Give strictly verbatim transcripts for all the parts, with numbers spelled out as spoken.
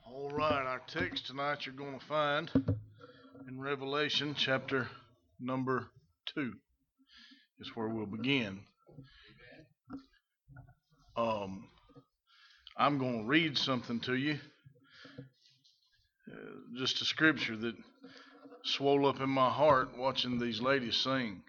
All right, our text tonight you're going to find in Revelation chapter number two is where we'll begin. Um, I'm going to read something to you, uh, just a scripture that swelled up in my heart watching these ladies sing.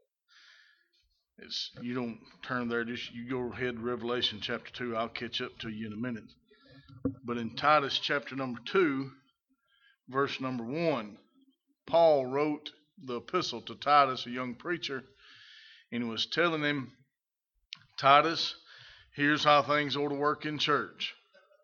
It's you don't turn there, just you go ahead to Revelation chapter two. I'll catch up to you in a minute. But in Titus chapter number two, verse number one, Paul wrote the epistle to Titus, a young preacher, and he was telling him, Titus, here's how things ought to work in church.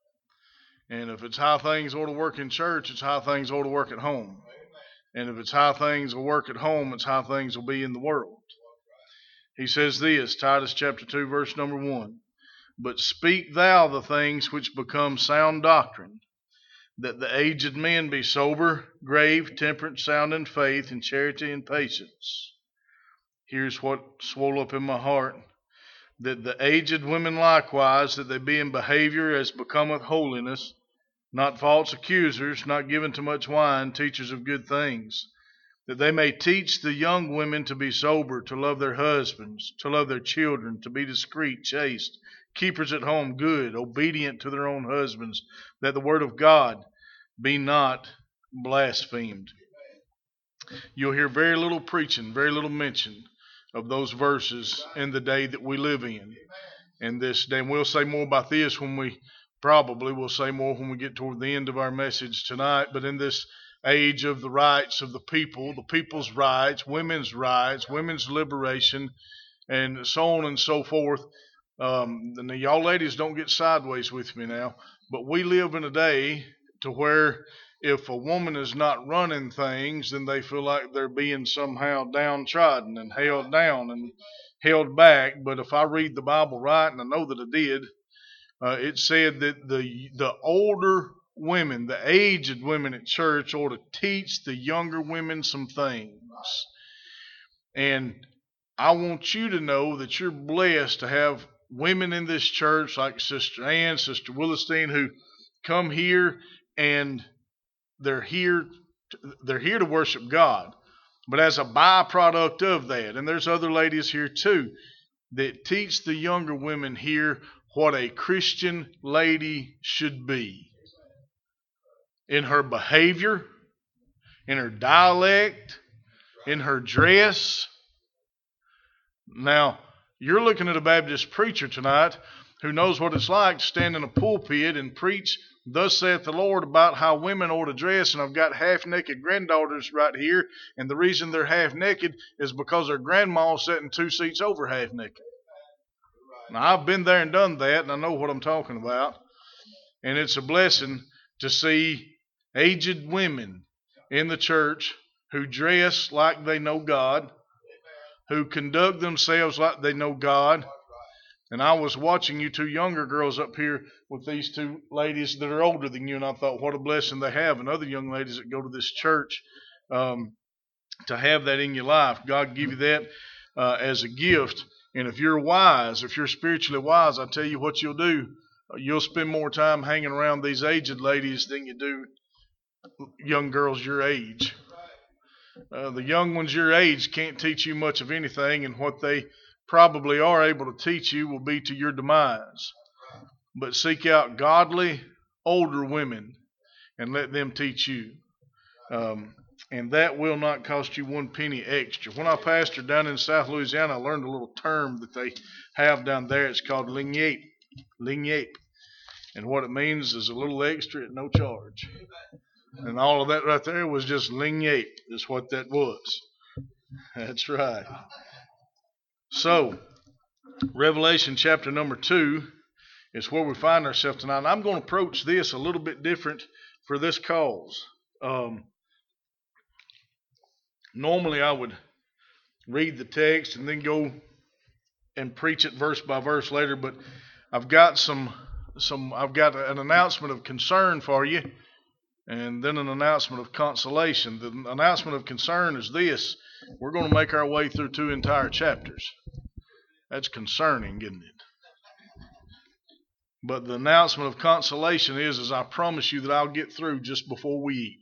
And if it's how things ought to work in church, it's how things ought to work at home. And if it's how things will work at home, it's how things will be in the world. He says this, Titus chapter two, verse number one, but speak thou the things which become sound doctrine, that the aged men be sober, grave, temperate, sound in faith, and charity, and patience. Here's what swelled up in my heart, that the aged women likewise, that they be in behavior as becometh holiness, not false accusers, not given to much wine, teachers of good things, that they may teach the young women to be sober, to love their husbands, to love their children, to be discreet, chaste, keepers at home, good, obedient to their own husbands, that the word of God be not blasphemed. You'll hear very little preaching, very little mention of those verses in the day that we live in. And this day, and we'll say more about this when we, probably we'll say more when we get toward the end of our message tonight, but in this age of the rights of the people, the people's rights, women's rights, women's liberation, and so on and so forth. Um, and y'all ladies don't get sideways with me now, but we live in a day to where if a woman is not running things, then they feel like they're being somehow downtrodden and held down and held back. But if I read the Bible right, and I know that I did, uh, it said that the the older women, the aged women at church ought to teach the younger women some things. And I want you to know that you're blessed to have women in this church like Sister Ann, Sister Willistine, who come here and they're here to, they're here to worship God. But as a byproduct of that, and there's other ladies here too, that teach the younger women here what a Christian lady should be. In her behavior, in her dialect, in her dress. Now, you're looking at a Baptist preacher tonight who knows what it's like to stand in a pulpit and preach, thus saith the Lord, about how women ought to dress. And I've got half-naked granddaughters right here, and the reason they're half-naked is because their grandma's sitting two seats over half-naked. Now, I've been there and done that, and I know what I'm talking about. And it's a blessing to see aged women in the church who dress like they know God, who conduct themselves like they know God. And I was watching you two younger girls up here with these two ladies that are older than you, and I thought, what a blessing they have, and other young ladies that go to this church, um, to have that in your life. God give you that uh, as a gift. And if you're wise, if you're spiritually wise, I tell you what you'll do. You'll spend more time hanging around these aged ladies than you do young girls your age. Uh, the young ones your age can't teach you much of anything, and what they probably are able to teach you will be to your demise. But seek out godly older women and let them teach you. Um, and that will not cost you one penny extra. When I pastored down in South Louisiana, I learned a little term that they have down there. It's called lignape. Lignape. And what it means is a little extra at no charge. And all of that right there was just lignape, is what that was. That's right. So, Revelation chapter number two is where we find ourselves tonight. And I'm going to approach this a little bit different for this cause. Um, normally I would read the text and then go and preach it verse by verse later, but I've got some some I've got an announcement of concern for you, and then an announcement of consolation. The announcement of concern is this: we're going to make our way through two entire chapters. That's concerning, isn't it? But the announcement of consolation is, is I promise you that I'll get through just before we eat.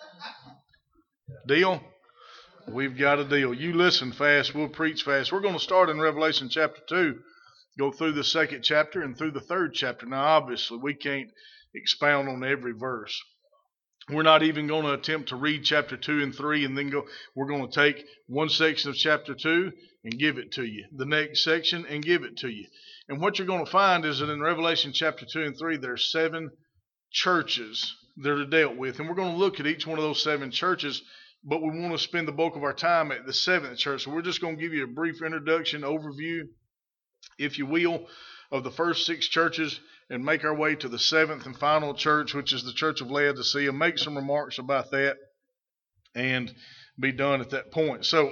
Deal? We've got a deal. You listen fast, we'll preach fast. We're going to start in Revelation chapter two, go through the second chapter and through the third chapter. Now, obviously, we can't expound on every verse. We're not even going to attempt to read chapter two and three and then go. We're going to take one section of chapter two and give it to you, the next section and give it to you. And what you're going to find is that in Revelation chapter two and three, there are seven churches that are dealt with. And we're going to look at each one of those seven churches, but we want to spend the bulk of our time at the seventh church. So we're just going to give you a brief introduction, overview, if you will, of the first six churches and make our way to the seventh and final church, which is the church of Laodicea. Make some remarks about that and be done at that point. So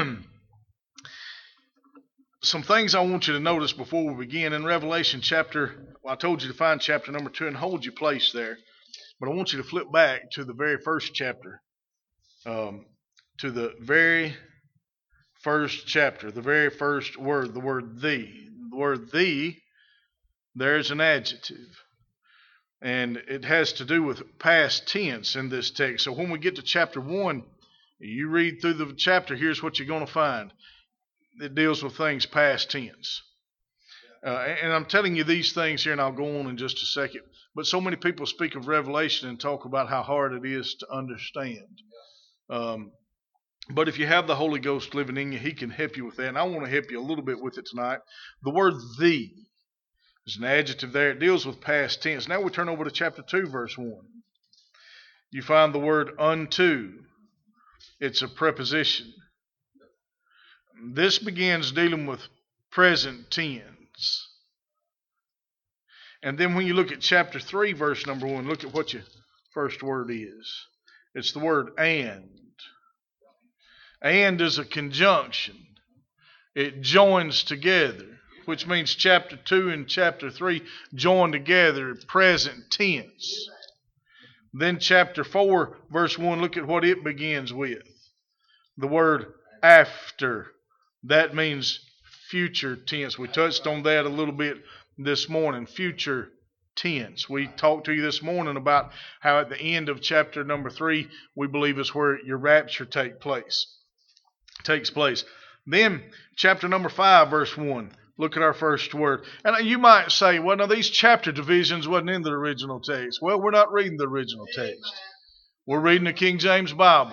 some things I want you to notice before we begin. In Revelation chapter, well, I told you to find chapter number two and hold your place there. But I want you to flip back to the very first chapter, um, to the very first chapter, the very first word, the word "the." The word "the," there's an adjective. And it has to do with past tense in this text. So when we get to chapter one, you read through the chapter, here's what you're going to find. It deals with things past tense. Uh, and I'm telling you these things here, and I'll go on in just a second. But so many people speak of Revelation and talk about how hard it is to understand. Um, but if you have the Holy Ghost living in you, He can help you with that. And I want to help you a little bit with it tonight. The word "the" is an adjective there. It deals with past tense. Now we turn over to chapter two, verse one. You find the word "unto." It's a preposition. This begins dealing with present tense. And then when you look at chapter three, verse number one, look at what your first word is. It's the word "and." And is a conjunction. It joins together, which means chapter two and chapter three join together, present tense. Then chapter four, verse one, look at what it begins with. The word "after." That means future tense. We touched on that a little bit this morning, future tense. We talked to you this morning about how at the end of chapter number three, we believe is where your rapture take place, takes place. Then chapter number five, verse one, look at our first word. And you might say, well, no, these chapter divisions wasn't in the original text. Well, we're not reading the original text. We're reading the King James Bible.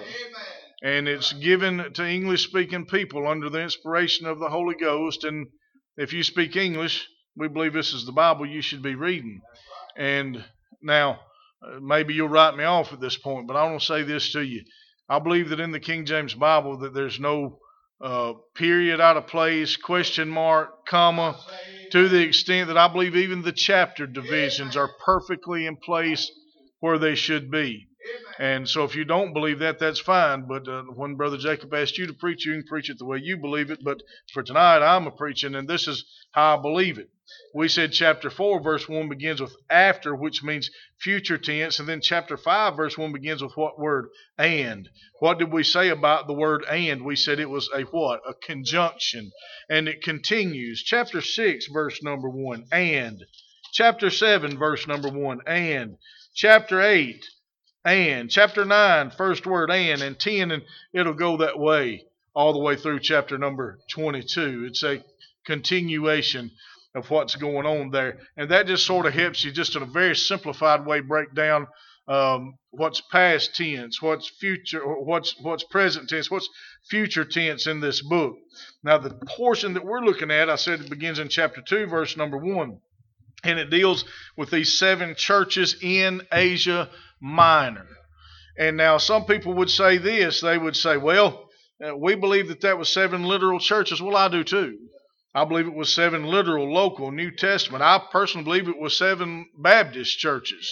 And it's given to English-speaking people under the inspiration of the Holy Ghost. And if you speak English, we believe this is the Bible you should be reading. And now, maybe you'll write me off at this point, but I want to say this to you. I believe that in the King James Bible that there's no uh, period out of place, question mark, comma, to the extent that I believe even the chapter divisions are perfectly in place where they should be. And so if you don't believe that, that's fine. But uh, when Brother Jacob asked you to preach, you can preach it the way you believe it. But for tonight, I'm a preaching, and this is how I believe it. We said chapter four, verse one begins with "after," which means future tense. And then chapter five, verse one begins with what word? "And." What did we say about the word "and"? We said it was a what? A conjunction. And it continues. Chapter six, verse number one, "and." Chapter seven, verse number one, "and." Chapter eight, "and." Chapter nine, first word "and," and ten, and it'll go that way all the way through chapter number twenty-two. It's a continuation of what's going on there. And that just sort of helps you just in a very simplified way break down um, what's past tense, what's future, what's what's present tense, what's future tense in this book. Now the portion that we're looking at, I said it begins in chapter two, verse number one. And it deals with these seven churches in Asia Minor. And now some people would say this. They would say, well, uh, we believe that that was seven literal churches. Well, I do too. I believe it was seven literal, local, New Testament. I personally believe it was seven Baptist churches.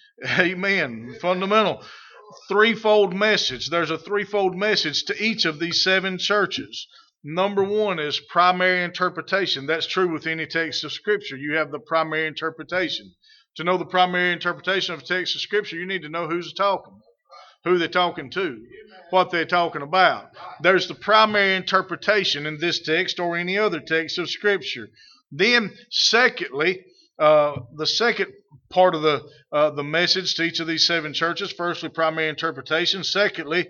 Amen. Fundamental. Threefold message. There's a threefold message to each of these seven churches. Number one is primary interpretation. That's true with any text of Scripture. You have the primary interpretation. To know the primary interpretation of a text of Scripture, you need to know who's talking, who they're talking to, what they're talking about. There's the primary interpretation in this text or any other text of Scripture. Then, secondly, uh, the second part of the uh, the message to each of these seven churches. Firstly, primary interpretation. Secondly,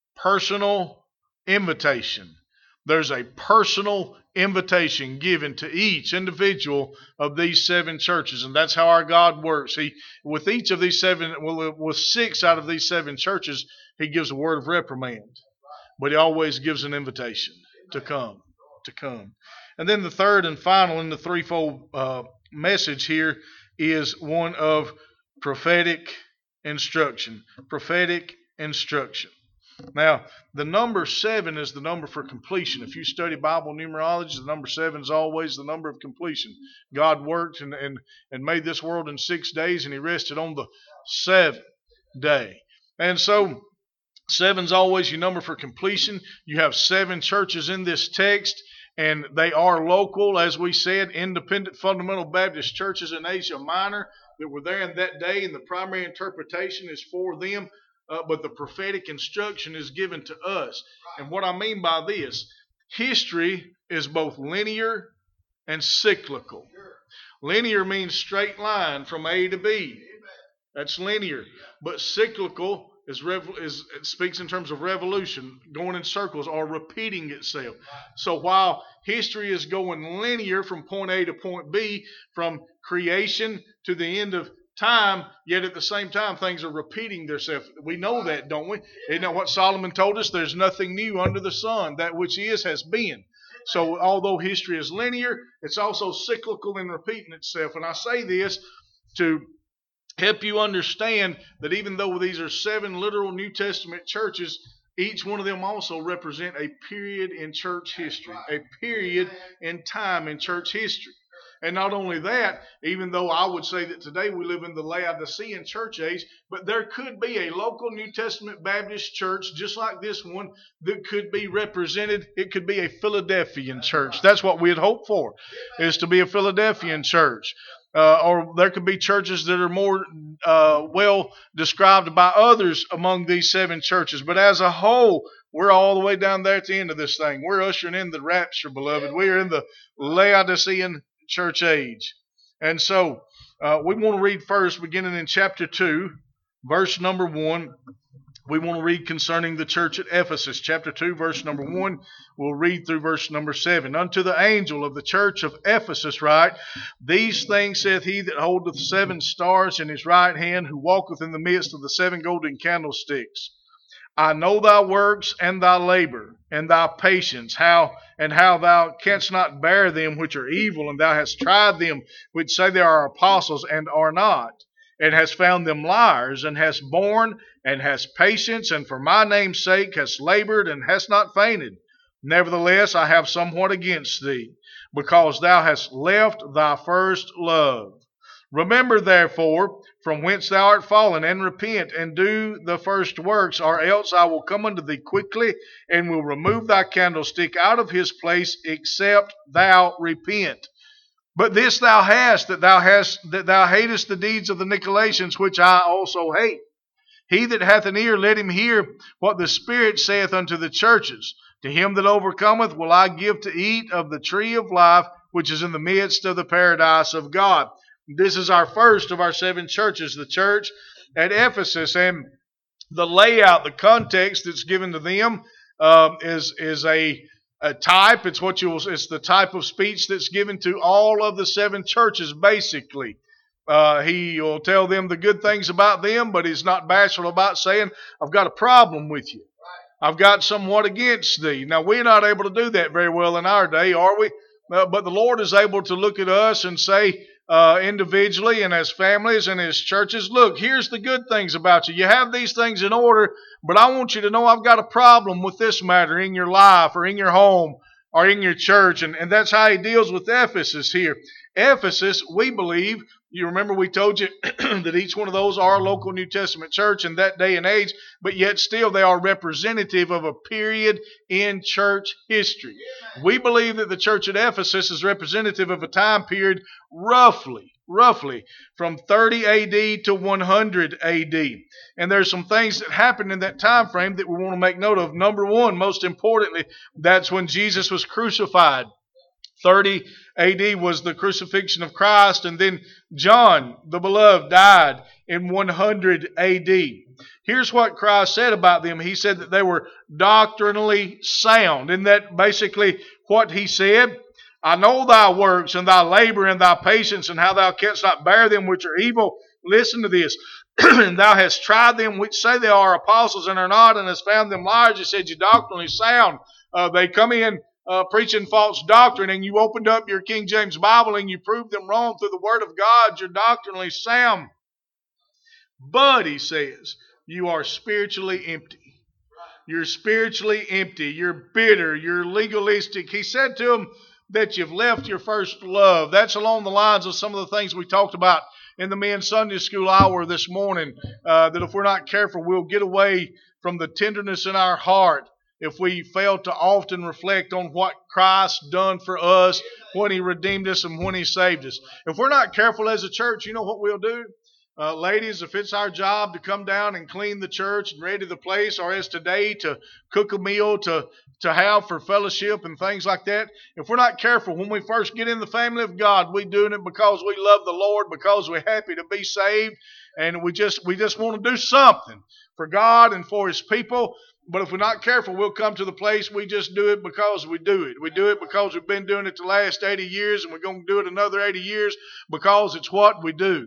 personal invitation. There's a personal invitation given to each individual of these seven churches, and that's how our God works. He, with each of these seven, well, with six out of these seven churches, He gives a word of reprimand, but He always gives an invitation to come, to come. And then the third and final in the threefold uh, message here is one of prophetic instruction. Prophetic instruction. Now, the number seven is the number for completion. If you study Bible numerology, the number seven is always the number of completion. God worked and, and, and made this world in six days, and He rested on the seventh day. And so, seven's always your number for completion. You have seven churches in this text, and they are local, as we said, independent fundamental Baptist churches in Asia Minor that were there in that day, and the primary interpretation is for them. Uh, but the prophetic instruction is given to us. And what I mean by this, history is both linear and cyclical. Linear means straight line from A to B. That's linear. But cyclical is, rev- is it speaks in terms of revolution, going in circles or repeating itself. So while history is going linear from point A to point B, from creation to the end of time, yet at the same time things are repeating themselves. We know that, don't we? Isn't that what Solomon told us? There's nothing new under the sun. That which is has been. So although history is linear, it's also cyclical and repeating itself. And I say this to help you understand that even though these are seven literal New Testament churches, each one of them also represent a period in church history, a period in time in church history. And not only that, even though I would say that today we live in the Laodicean church age, but there could be a local New Testament Baptist church just like this one that could be represented. It could be a Philadelphian church. That's what we'd hope for, is to be a Philadelphian church. Uh, or there could be churches that are more uh, well described by others among these seven churches. But as a whole, we're all the way down there at the end of this thing. We're ushering in the rapture, beloved. We are in the Laodicean church age. And so uh, we want to read first, beginning in chapter two, verse number one. We want to read concerning the church at Ephesus. Chapter two, verse number one. We'll read through verse number seven. Unto the angel of the church of Ephesus write, These things saith he that holdeth seven stars in his right hand, who walketh in the midst of the seven golden candlesticks. I know thy works and thy labor and thy patience, how and how thou canst not bear them which are evil, and thou hast tried them which say they are apostles and are not, and hast found them liars, and hast borne and hast patience, and for my name's sake hast labored and hast not fainted. Nevertheless, I have somewhat against thee, because thou hast left thy first love. Remember therefore from whence thou art fallen, and repent, and do the first works, or else I will come unto thee quickly, and will remove thy candlestick out of his place, except thou repent. But this thou hast, that thou hast that thou hatest the deeds of the Nicolaitans, which I also hate. He that hath an ear, let him hear what the Spirit saith unto the churches. To him that overcometh will I give to eat of the tree of life, which is in the midst of the paradise of God. This is our first of our seven churches, the church at Ephesus. And the layout, the context that's given to them uh, is, is a, a type. It's what you will, it's the type of speech that's given to all of the seven churches, basically. Uh, he will tell them the good things about them, but he's not bashful about saying, I've got a problem with you. I've got somewhat against thee. Now, we're not able to do that very well in our day, are we? Uh, but the Lord is able to look at us and say, uh, individually and as families and as churches, look, here's the good things about you. You have these things in order, but I want you to know I've got a problem with this matter in your life or in your home or in your church. And, and that's how he deals with Ephesus here. Ephesus, we believe, you remember we told you that each one of those are a local New Testament church in that day and age, but yet still they are representative of a period in church history. We believe that the church at Ephesus is representative of a time period roughly, roughly from thirty A D to one hundred A D. And there's some things that happened in that time frame that we want to make note of. Number one, most importantly, that's when Jesus was crucified. thirty A D was the crucifixion of Christ, and then John, the beloved, died in one hundred A D. Here's what Christ said about them. He said that they were doctrinally sound. Isn't that basically what he said? I know thy works and thy labor and thy patience and how thou canst not bear them which are evil. Listen to this. And thou hast tried them which say they are apostles and are not, and hast found them liars. He said, you're doctrinally sound. Uh, they come in uh, preaching false doctrine, and you opened up your King James Bible and you proved them wrong through the Word of God. You're doctrinally sound. But, he says, you are spiritually empty. You're spiritually empty. You're bitter. You're legalistic. He said to them that you've left your first love. That's along the lines of some of the things we talked about in the men's Sunday school hour this morning, uh, that if we're not careful, we'll get away from the tenderness in our heart if we fail to often reflect on what Christ done for us when He redeemed us and when He saved us. If we're not careful as a church, you know what we'll do? Uh, ladies, if it's our job to come down and clean the church and ready the place, or as today to cook a meal to, to have for fellowship and things like that, if we're not careful when we first get in the family of God, we're doing it because we love the Lord, because we're happy to be saved, and we just we just want to do something for God and for His people. But if we're not careful, we'll come to the place we just do it because we do it. We do it because we've been doing it the last eighty years, and we're going to do it another eighty years because it's what we do.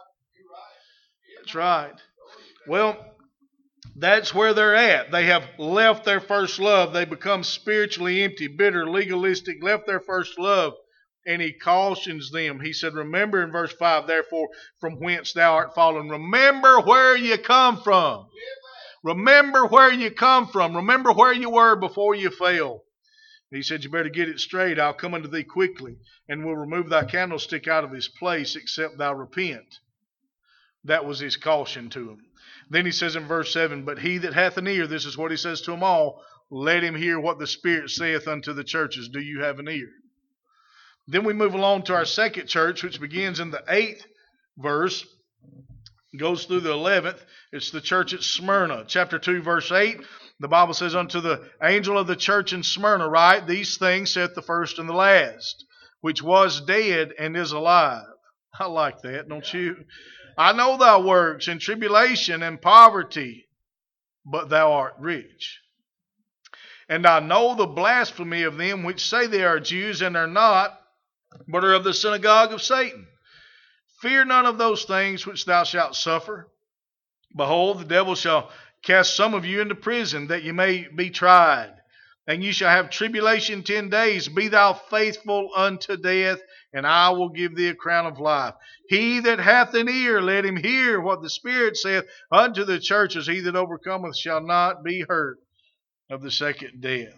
That's right. Well, that's where they're at. They have left their first love. They become spiritually empty, bitter, legalistic, left their first love. And he cautions them. He said, remember in verse five, therefore, from whence thou art fallen. Remember where you come from. Remember where you come from. Remember where you were before you fell. He said, you better get it straight. I'll come unto thee quickly, and will remove thy candlestick out of his place, except thou repent. That was his caution to him. Then he says in verse seven, but he that hath an ear, this is what he says to them all, let him hear what the Spirit saith unto the churches. Do you have an ear? Then we move along to our second church, which begins in the eighth verse, goes through the eleventh. It's the church at Smyrna. Chapter two, verse eight, the Bible says, unto the angel of the church in Smyrna write, these things saith the first and the last, which was dead and is alive. I like that, don't you? I know thy works in tribulation and poverty, but thou art rich. And I know the blasphemy of them which say they are Jews and are not, but are of the synagogue of Satan. Fear none of those things which thou shalt suffer. Behold, the devil shall cast some of you into prison, that ye may be tried. And ye shall have tribulation ten days. Be thou faithful unto death, and I will give thee a crown of life. He that hath an ear, let him hear what the Spirit saith unto the churches. He that overcometh shall not be hurt of the second death.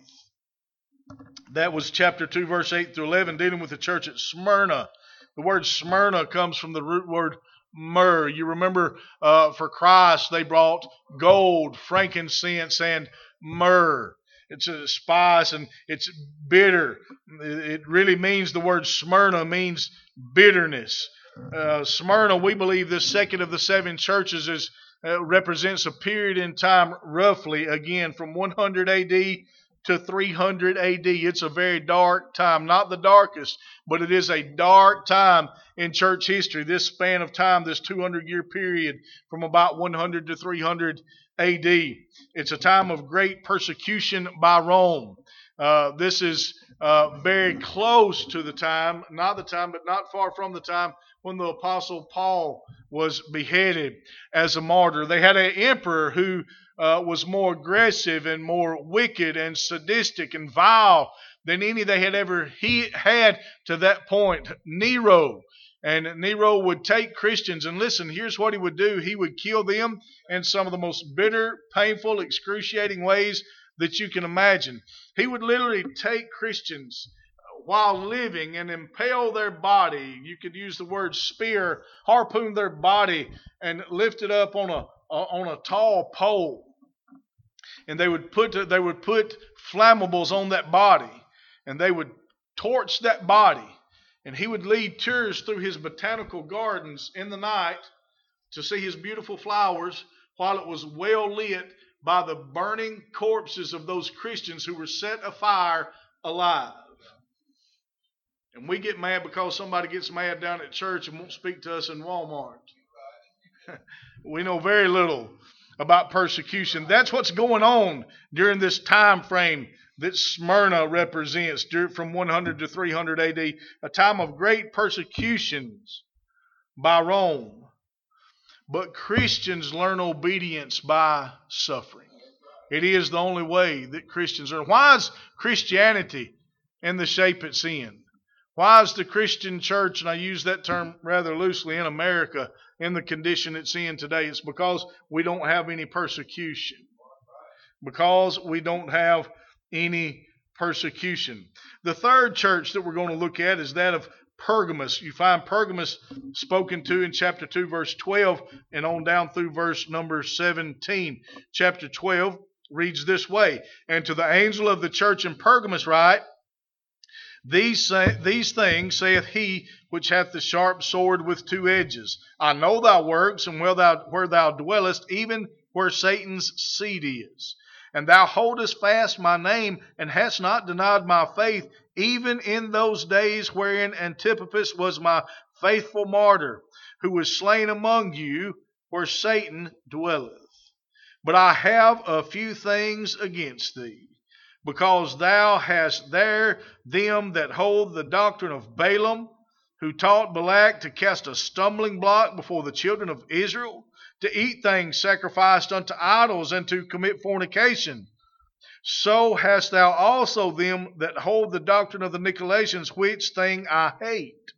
That was chapter two, verse eight through eleven, dealing with the church at Smyrna. The word Smyrna comes from the root word myrrh. You remember uh, for Christ they brought gold, frankincense, and myrrh. It's a spice and it's bitter. It really means, the word Smyrna means bitterness. Uh, Smyrna, we believe this second of the seven churches is uh, represents a period in time roughly, again, from one hundred A D to three hundred A D. It's a very dark time. Not the darkest, but it is a dark time in church history. This span of time, this two hundred year period from about one hundred to three hundred A D. It's a time of great persecution by Rome. Uh, this is uh, very close to the time, not the time, but not far from the time when the Apostle Paul was beheaded as a martyr. They had an emperor who uh, was more aggressive and more wicked and sadistic and vile than any they had ever he had to that point, Nero. And Nero would take Christians, and listen, here's what he would do. He would kill them in some of the most bitter, painful, excruciating ways that you can imagine. He would literally take Christians while living and impale their body. You could use the word spear, harpoon their body, and lift it up on a on a tall pole. And they would put they would put flammables on that body, and they would torch that body. And he would lead tours through his botanical gardens in the night to see his beautiful flowers while it was well lit by the burning corpses of those Christians who were set afire alive. And we get mad because somebody gets mad down at church and won't speak to us in Walmart. We know very little about persecution. That's what's going on during this time frame that Smyrna represents, from one hundred to three hundred A D, a time of great persecutions by Rome. But Christians learn obedience by suffering. It is the only way that Christians learn. Why is Christianity in the shape it's in? Why is the Christian church, and I use that term rather loosely, in America in the condition it's in today? It's because we don't have any persecution. Because we don't have any persecution. The third church that we're going to look at is that of Pergamos. You find Pergamos spoken to in chapter two, verse twelve, and on down through verse number seventeen. Chapter twelve reads this way: "And to the angel of the church in Pergamos write, These, say, these things saith he which hath the sharp sword with two edges. I know thy works, and where thou, where thou dwellest, even where Satan's seat is. And thou holdest fast my name, and hast not denied my faith, even in those days wherein Antipaphus was my faithful martyr, who was slain among you, where Satan dwelleth. But I have a few things against thee, because thou hast there them that hold the doctrine of Balaam, who taught Balak to cast a stumbling block before the children of Israel, to eat things sacrificed unto idols, and to commit fornication. So hast thou also them that hold the doctrine of the Nicolaitans, which thing I hate.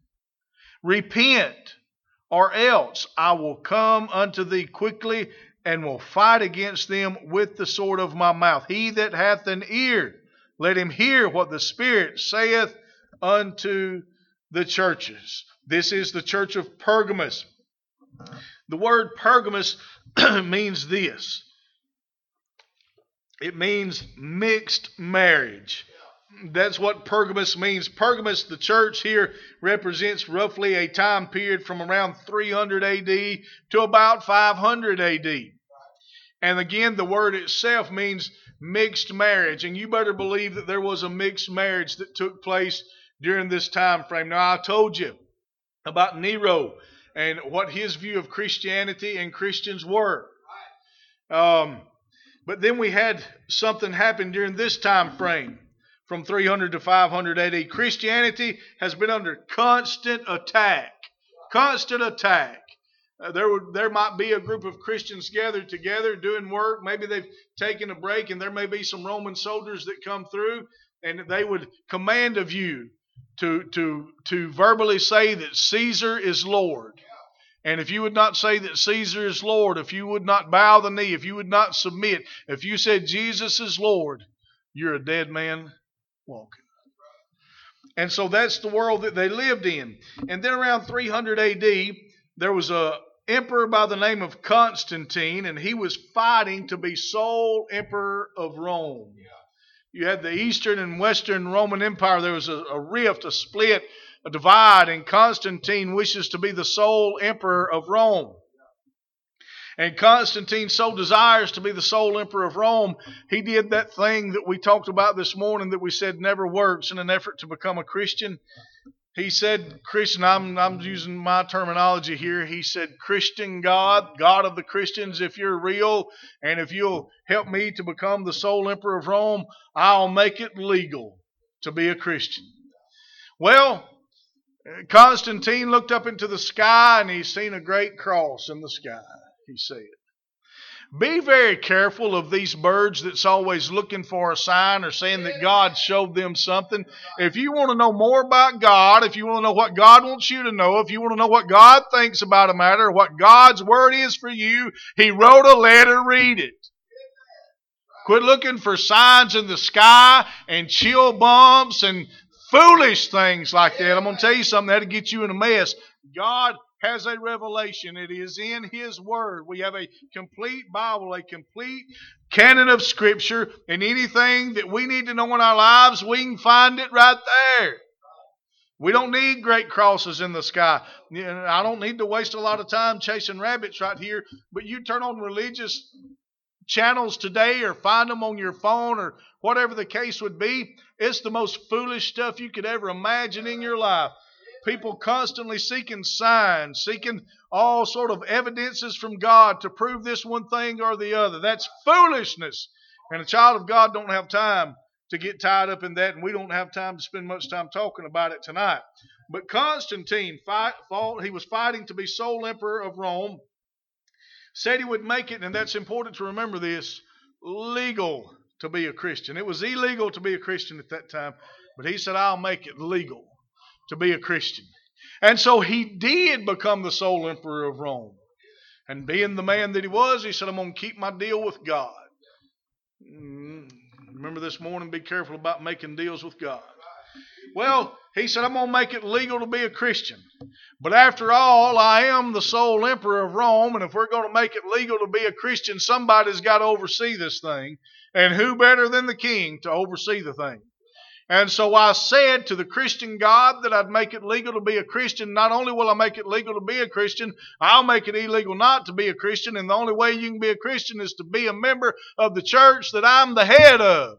Repent, or else I will come unto thee quickly, and will fight against them with the sword of my mouth. He that hath an ear, let him hear what the Spirit saith unto the churches." This is the church of Pergamos. The word Pergamos means this. It means mixed marriage. That's what Pergamos means. Pergamos, the church here, represents roughly a time period from around three hundred A D to about five hundred A D. And again, the word itself means mixed marriage. And you better believe that there was a mixed marriage that took place during this time frame. Now, I told you about Nero and what his view of Christianity and Christians were. Um, but then we had something happen during this time frame. From three hundred to five hundred A D, Christianity has been under constant attack. Constant attack. Uh, there would, there might be a group of Christians gathered together doing work. Maybe they've taken a break, and there may be some Roman soldiers that come through, and they would command of you to, to, to verbally say that Caesar is Lord. And if you would not say that Caesar is Lord, if you would not bow the knee, if you would not submit, if you said Jesus is Lord, you're a dead man walking. And so that's the world that they lived in. And then around three hundred A D, there was a emperor by the name of Constantine, and he was fighting to be sole emperor of Rome. You had the Eastern and Western Roman Empire. There was a, a rift, a split, a divide, and Constantine wishes to be the sole emperor of Rome. And Constantine so desires to be the sole emperor of Rome, he did that thing that we talked about this morning that we said never works in an effort to become a Christian. He said, Christian, I'm, I'm using my terminology here. He said, Christian God, God of the Christians, if you're real and if you'll help me to become the sole emperor of Rome, I'll make it legal to be a Christian. Well, Constantine looked up into the sky and he seen a great cross in the sky. He said, be very careful of these birds that's always looking for a sign or saying that God showed them something. If you want to know more about God, if you want to know what God wants you to know, if you want to know what God thinks about a matter, or what God's word is for you, He wrote a letter, read it. Quit looking for signs in the sky and chill bumps and foolish things like that. I'm going to tell you something that'll get you in a mess. God has a revelation. It is in His Word. We have a complete Bible, a complete canon of Scripture, and anything that we need to know in our lives, we can find it right there. We don't need great crosses in the sky. I don't need to waste a lot of time chasing rabbits right here, but you turn on religious channels today or find them on your phone or whatever the case would be. It's the most foolish stuff you could ever imagine in your life. People constantly seeking signs, seeking all sort of evidences from God to prove this one thing or the other. That's foolishness. And a child of God don't have time to get tied up in that, and we don't have time to spend much time talking about it tonight. But Constantine fight, fought, he was fighting to be sole emperor of Rome, said he would make it, and that's important to remember this, legal to be a Christian. It was illegal to be a Christian at that time, but he said, I'll make it legal to be a Christian. And so he did become the sole emperor of Rome. And being the man that he was, he said, I'm going to keep my deal with God. Remember this morning, be careful about making deals with God. Well, he said, I'm going to make it legal to be a Christian. But after all, I am the sole emperor of Rome, and if we're going to make it legal to be a Christian, somebody's got to oversee this thing. And who better than the king to oversee the thing? And so I said to the Christian God that I'd make it legal to be a Christian. Not only will I make it legal to be a Christian, I'll make it illegal not to be a Christian. And the only way you can be a Christian is to be a member of the church that I'm the head of.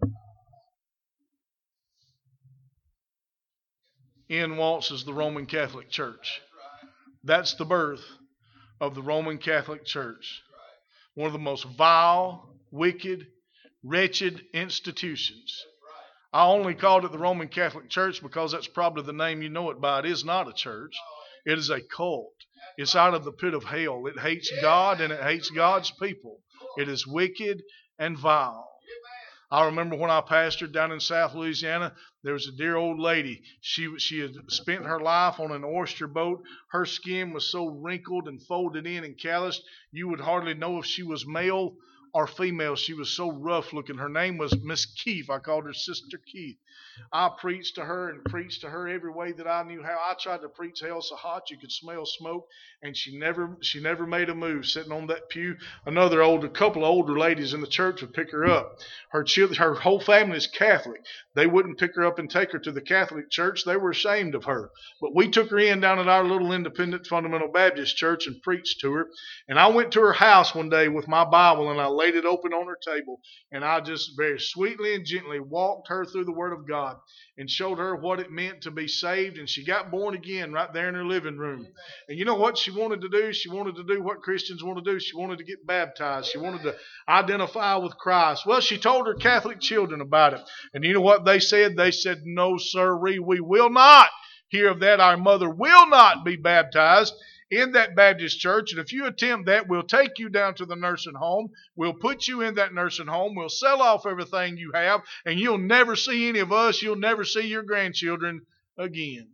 In waltzes the Roman Catholic Church. That's the birth of the Roman Catholic Church. One of the most vile, wicked, wretched institutions. I only called it the Roman Catholic Church because that's probably the name you know it by. It is not a church. It is a cult. It's out of the pit of hell. It hates God and it hates God's people. It is wicked and vile. I remember when I pastored down in South Louisiana, there was a dear old lady. She she had spent her life on an oyster boat. Her skin was so wrinkled and folded in and calloused, you would hardly know if she was male or female. She was so rough looking. Her name was Miss Keith. I called her Sister Keith. I preached to her and preached to her every way that I knew how. I tried to preach hell so hot you could smell smoke, and she never she never made a move sitting on that pew. Another older couple of older ladies in the church would pick her up. Her children, her whole family is Catholic. They wouldn't pick her up and take her to the Catholic church. They were ashamed of her. But we took her in down at our little independent fundamental Baptist church and preached to her. And I went to her house one day with my Bible and I laid it open on her table, and I just very sweetly and gently walked her through the Word of God and showed her what it meant to be saved, and she got born again right there in her living room. And you know what she wanted to do? She wanted to do what Christians want to do. She wanted to get baptized. She wanted to identify with Christ. Well, she told her Catholic children about it. And you know what they said? They said, no, sirree, we will not hear of that. Our mother will not be baptized in that Baptist church, and if you attempt that, we'll take you down to the nursing home. We'll put you in that nursing home. We'll sell off everything you have, and you'll never see any of us. You'll never see your grandchildren again.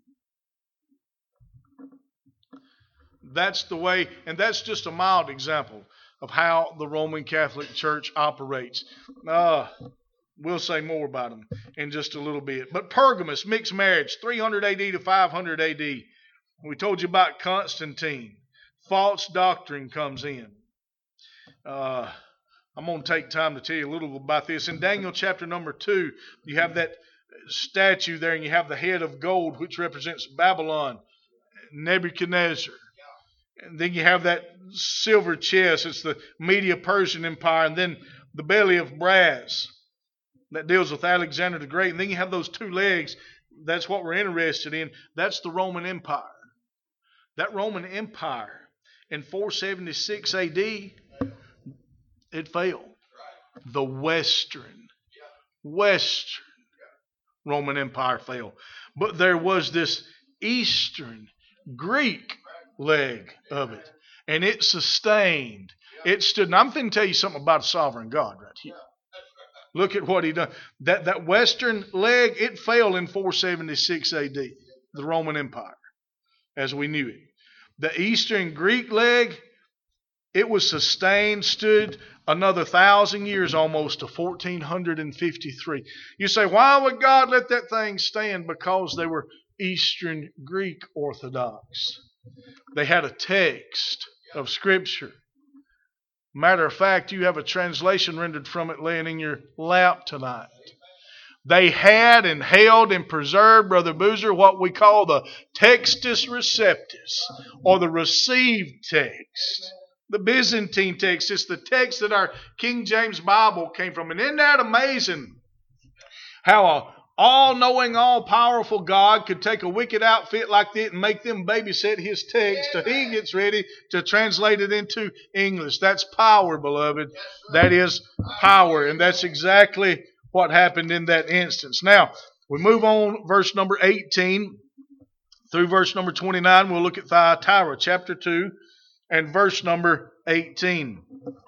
That's the way, and that's just a mild example of how the Roman Catholic Church operates. Uh, we'll say more about them in just a little bit. But Pergamus, mixed marriage, three hundred A D to five hundred A D. We told you about Constantine. False doctrine comes in. Uh, I'm going to take time to tell you a little about this. In Daniel chapter number two, you have that statue there, and you have the head of gold, which represents Babylon, Nebuchadnezzar. And then you have that silver chest. It's the Medo-Persian Empire. And then the belly of brass that deals with Alexander the Great. And then you have those two legs. That's what we're interested in. That's the Roman Empire. That Roman Empire in four seventy-six A D, it fell. The Western, Western Roman Empire fell. But there was this Eastern Greek leg of it. And it sustained. It stood. And I'm going to tell you something about a sovereign God right here. Look at what he done. That, that Western leg, it fell in four seventy-six A D, the Roman Empire, as we knew it. The Eastern Greek leg, it was sustained, stood another thousand years almost to fourteen fifty-three. You say, why would God let that thing stand? Because they were Eastern Greek Orthodox. They had a text of Scripture. Matter of fact, you have a translation rendered from it laying in your lap tonight. They had and held and preserved, Brother Boozer, what we call the Textus Receptus, or the received text The Byzantine text. It's the text that our King James Bible came from. And isn't that amazing? How a all-knowing, all-powerful God could take a wicked outfit like that and make them babysit his text till he gets ready to translate it into English. That's power, beloved. That is power. And that's exactly what happened in that instance. Now, we move on, verse number eighteen through verse number twenty-nine. We'll look at Thyatira, chapter two, and verse number eighteen.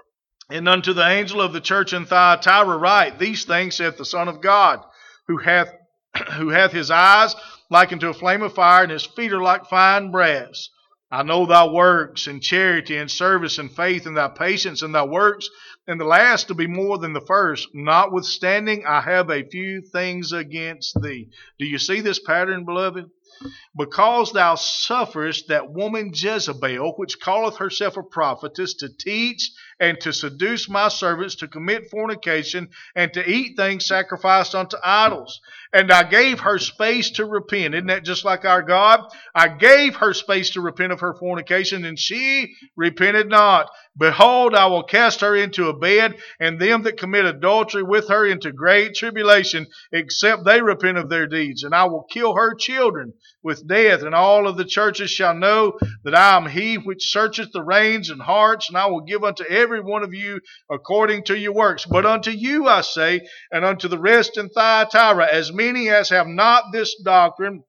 And unto the angel of the church in Thyatira write, These things saith the Son of God, who hath who hath his eyes like unto a flame of fire, and his feet are like fine brass. I know thy works, and charity, and service, and faith, and thy patience, and thy works, and the last to be more than the first. Notwithstanding, I have a few things against thee. Do you see this pattern, beloved? Because thou sufferest that woman Jezebel, which calleth herself a prophetess, to teach and to seduce my servants to commit fornication and to eat things sacrificed unto idols. And I gave her space to repent. Isn't that just like our God? I gave her space to repent of her fornication, and she repented not. Behold, I will cast her into a bed, and them that commit adultery with her into great tribulation, except they repent of their deeds. And I will kill her children with death, and all of the churches shall know that I am he which searcheth the reins and hearts, and I will give unto every one of you according to your works. But unto you I say, and unto the rest in Thyatira, as many as have not this doctrine,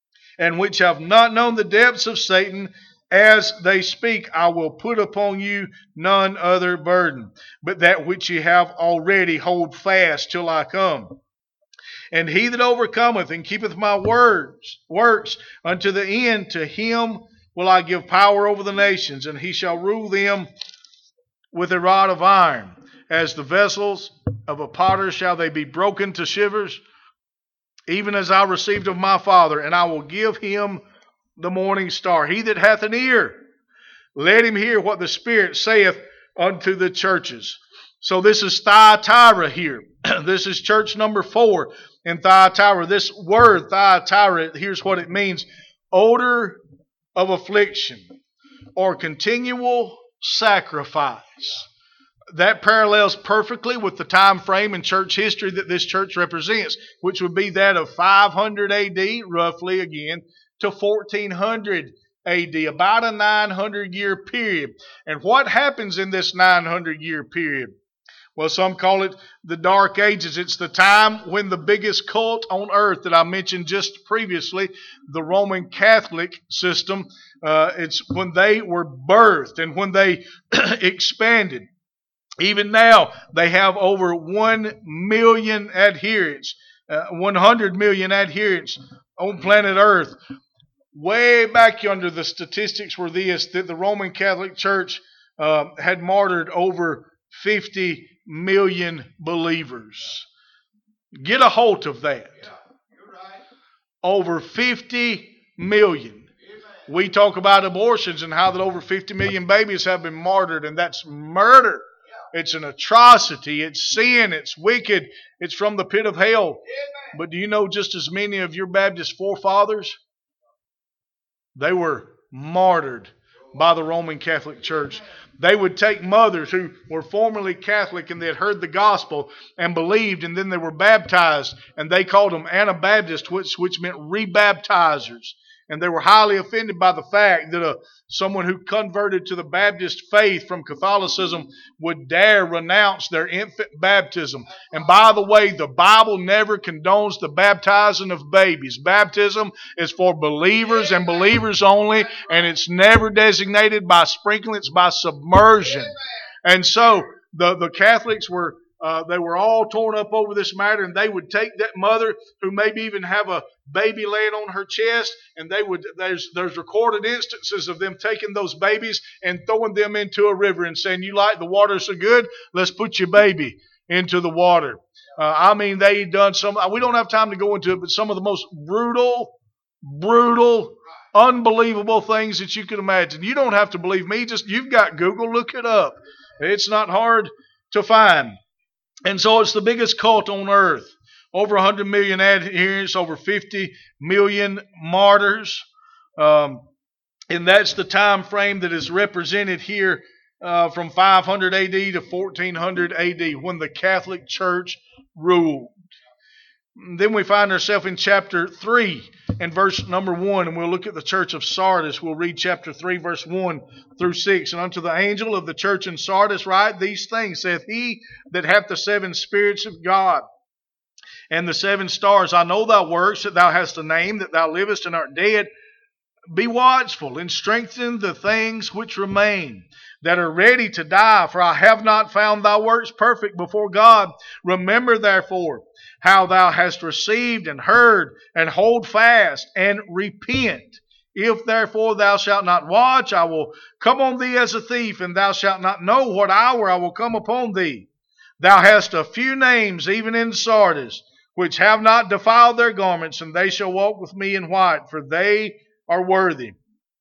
and which have not known the depths of Satan, as they speak, I will put upon you none other burden, but that which ye have already hold fast till I come. And he that overcometh and keepeth my words, works unto the end, to him will I give power over the nations, and he shall rule them with a rod of iron. As the vessels of a potter shall they be broken to shivers, even as I received of my Father, and I will give him the morning star. He that hath an ear, let him hear what the Spirit saith unto the churches. So this is Thyatira here. This is church number four in Thyatira. This word Thyatira, here's what it means. Odor of affliction, or continual sacrifice. That parallels perfectly with the time frame in church history that this church represents, which would be that of five hundred A D, roughly again, to fourteen hundred A D, about a nine hundred year period. And what happens in this nine hundred year period? Well, some call it the Dark Ages. It's the time when the biggest cult on earth that I mentioned just previously, the Roman Catholic system, uh, it's when they were birthed and when they expanded. Even now, they have over one million adherents, uh, one hundred million adherents on planet Earth. Way back yonder, the statistics were this, that the Roman Catholic Church uh, had martyred over fifty million believers. Get a hold of that. Yeah, you're right. Over fifty million. Amen. We talk about abortions and how that over fifty million babies have been martyred, and that's murder. Yeah. It's an atrocity. It's sin. It's wicked. It's from the pit of hell. Amen. But do you know just as many of your Baptist forefathers? They were martyred by the Roman Catholic Church. They would take mothers who were formerly Catholic and they had heard the gospel and believed, and then they were baptized, and they called them Anabaptists, which, which meant rebaptizers. And they were highly offended by the fact that a, someone who converted to the Baptist faith from Catholicism would dare renounce their infant baptism. And by the way, the Bible never condones the baptizing of babies. Baptism is for believers and believers only, and it's never designated by sprinkling, it's by submersion. And so the, the Catholics were Uh, they were all torn up over this matter, and they would take that mother who maybe even have a baby laying on her chest, and they would there's there's recorded instances of them taking those babies and throwing them into a river and saying, "You like the water so good, let's put your baby into the water." Uh, I mean, they done some. We don't have time to go into it, but some of the most brutal, brutal, unbelievable things that you can imagine. You don't have to believe me; just you've got Google, look it up. It's not hard to find. And so it's the biggest cult on earth. Over one hundred million adherents, over fifty million martyrs. Um, and that's the time frame that is represented here uh, from five hundred A D to fourteen hundred A D when the Catholic Church ruled. Then we find ourselves in chapter three and verse number one, and we'll look at the church of Sardis. We'll read chapter three, verse one through six. And unto the angel of the church in Sardis write these things, saith he that hath the seven spirits of God and the seven stars. I know thy works, that thou hast a name, that thou livest and art dead. Be watchful and strengthen the things which remain, that are ready to die, for I have not found thy works perfect before God. Remember therefore how thou hast received and heard, and hold fast and repent. If therefore thou shalt not watch, I will come on thee as a thief, and thou shalt not know what hour I will come upon thee. Thou hast a few names even in Sardis, which have not defiled their garments, and they shall walk with me in white, for they are worthy.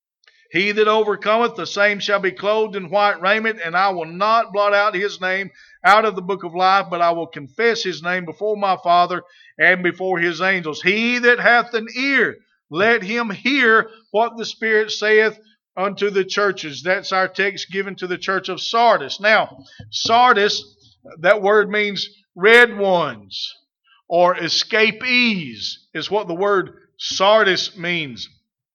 He that overcometh, the same shall be clothed in white raiment, and I will not blot out his name out of the book of life, but I will confess his name before my Father and before his angels. He that hath an ear, let him hear what the Spirit saith unto the churches. That's our text given to the church of Sardis. Now, Sardis, that word means red ones or escapees, is what the word Sardis means.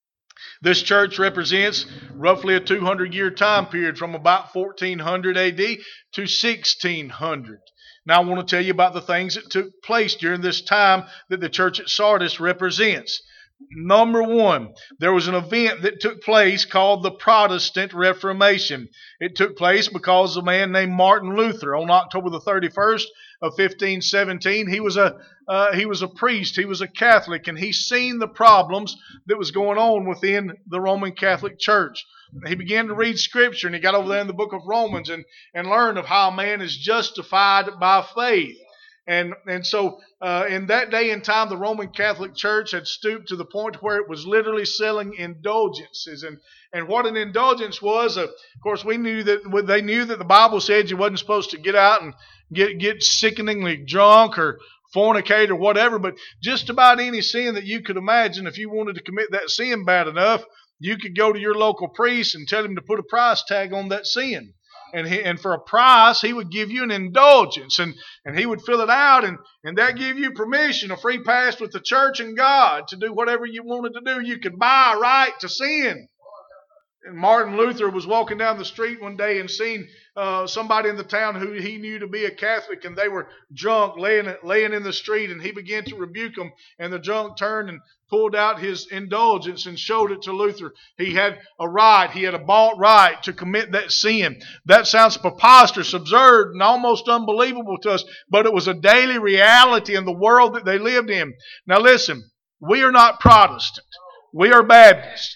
This church represents roughly a two hundred year time period from about fourteen hundred A D to sixteen hundred. Now I want to tell you about the things that took place during this time that the church at Sardis represents. Number one, there was an event that took place called the Protestant Reformation. It took place because of a man named Martin Luther on October the thirty-first of fifteen seventeen. He was a uh, he was a priest. He was a Catholic, and he seen the problems that was going on within the Roman Catholic Church. He began to read Scripture, and he got over there in the book of Romans and and learned of how man is justified by faith. And and so uh, in that day and time, the Roman Catholic Church had stooped to the point where it was literally selling indulgences. And, and what an indulgence was, uh, of course, we knew that they knew that the Bible said you wasn't supposed to get out and get get sickeningly drunk or fornicate or whatever. But just about any sin that you could imagine, if you wanted to commit that sin bad enough, you could go to your local priest and tell him to put a price tag on that sin. And he, and for a price, he would give you an indulgence, and, and he would fill it out, and, and that gave you permission, a free pass with the church and God to do whatever you wanted to do. You could buy a right to sin. And Martin Luther was walking down the street one day and seen uh, somebody in the town who he knew to be a Catholic, and they were drunk, laying laying in the street, and he began to rebuke them. And the drunk turned and pulled out his indulgence and showed it to Luther. He had a right, he had a bought right to commit that sin. That sounds preposterous, absurd, and almost unbelievable to us, but it was a daily reality in the world that they lived in. Now listen, we are not Protestant. We are Baptist.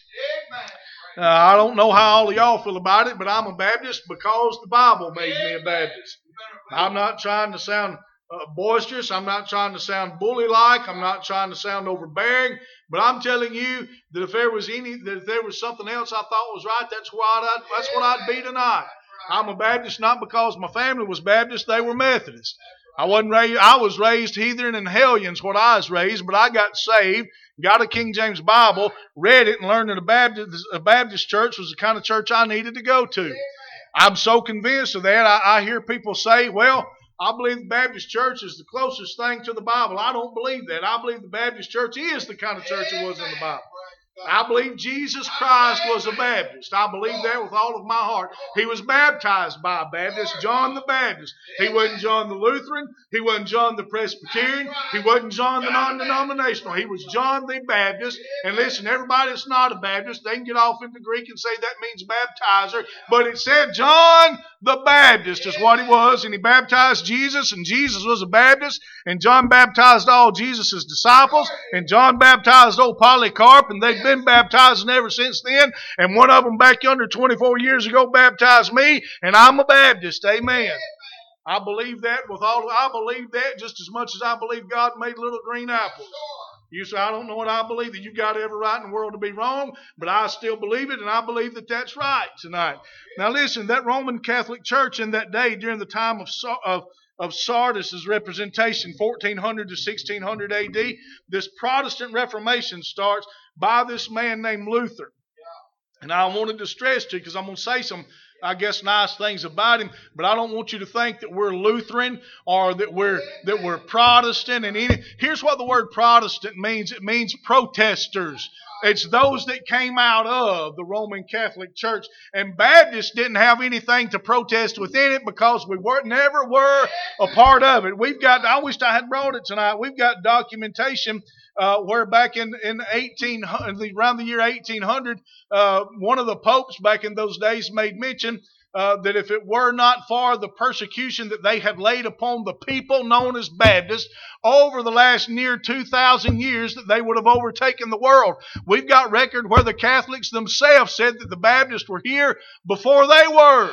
Uh, I don't know how all of y'all feel about it, but I'm a Baptist because the Bible made me a Baptist. I'm not trying to sound uh, boisterous. I'm not trying to sound bully-like. I'm not trying to sound overbearing. But I'm telling you that if there was any, that if there was something else I thought was right, that's what I'd, that's what I'd be tonight. I'm a Baptist not because my family was Baptist; they were Methodist. I wasn't raised. I was raised heathen and hellions, what I was raised, but I got saved, got a King James Bible, read it, and learned that a Baptist, a Baptist church was the kind of church I needed to go to. I'm so convinced of that. I, I hear people say, well, I believe the Baptist church is the closest thing to the Bible. I don't believe that. I believe the Baptist church is the kind of church it was in the Bible. I believe Jesus Christ was a Baptist. I believe that with all of my heart. He was baptized by a Baptist, John the Baptist. He wasn't John the Lutheran. He wasn't John the Presbyterian. He wasn't John the non-denominational. He was John the Baptist. And listen, everybody that's not a Baptist, they can get off into Greek and say that means baptizer. But it said John the Baptist is what he was. And he baptized Jesus, and Jesus was a Baptist. And John baptized all Jesus' disciples. And John baptized old Polycarp, and they've been baptizing ever since then, and one of them back yonder twenty-four years ago baptized me, and I'm a Baptist. Amen. I believe that with all. I believe that just as much as I believe God made little green apples. You say, I don't know what I believe, that you've got every right in the world to be wrong, but I still believe it, and I believe that that's right tonight. Now listen, that Roman Catholic Church in that day, during the time of of of Sardis' representation, fourteen hundred to sixteen hundred A D, this Protestant Reformation starts by this man named Luther. And I wanted to stress to you, because I'm going to say some, I guess, nice things about him, but I don't want you to think that we're Lutheran or that we're that we're Protestant. And any, here's what the word Protestant means. It means protesters. It's those that came out of the Roman Catholic Church. And Baptists didn't have anything to protest within it because we were never were a part of it. We've got, I wish I had brought it tonight, we've got documentation Uh, where back in, in eighteen hundred, around the year eighteen hundred, uh, one of the popes back in those days made mention uh, that if it were not for the persecution that they had laid upon the people known as Baptists over the last near two thousand years, that they would have overtaken the world. We've got record where the Catholics themselves said that the Baptists were here before they were.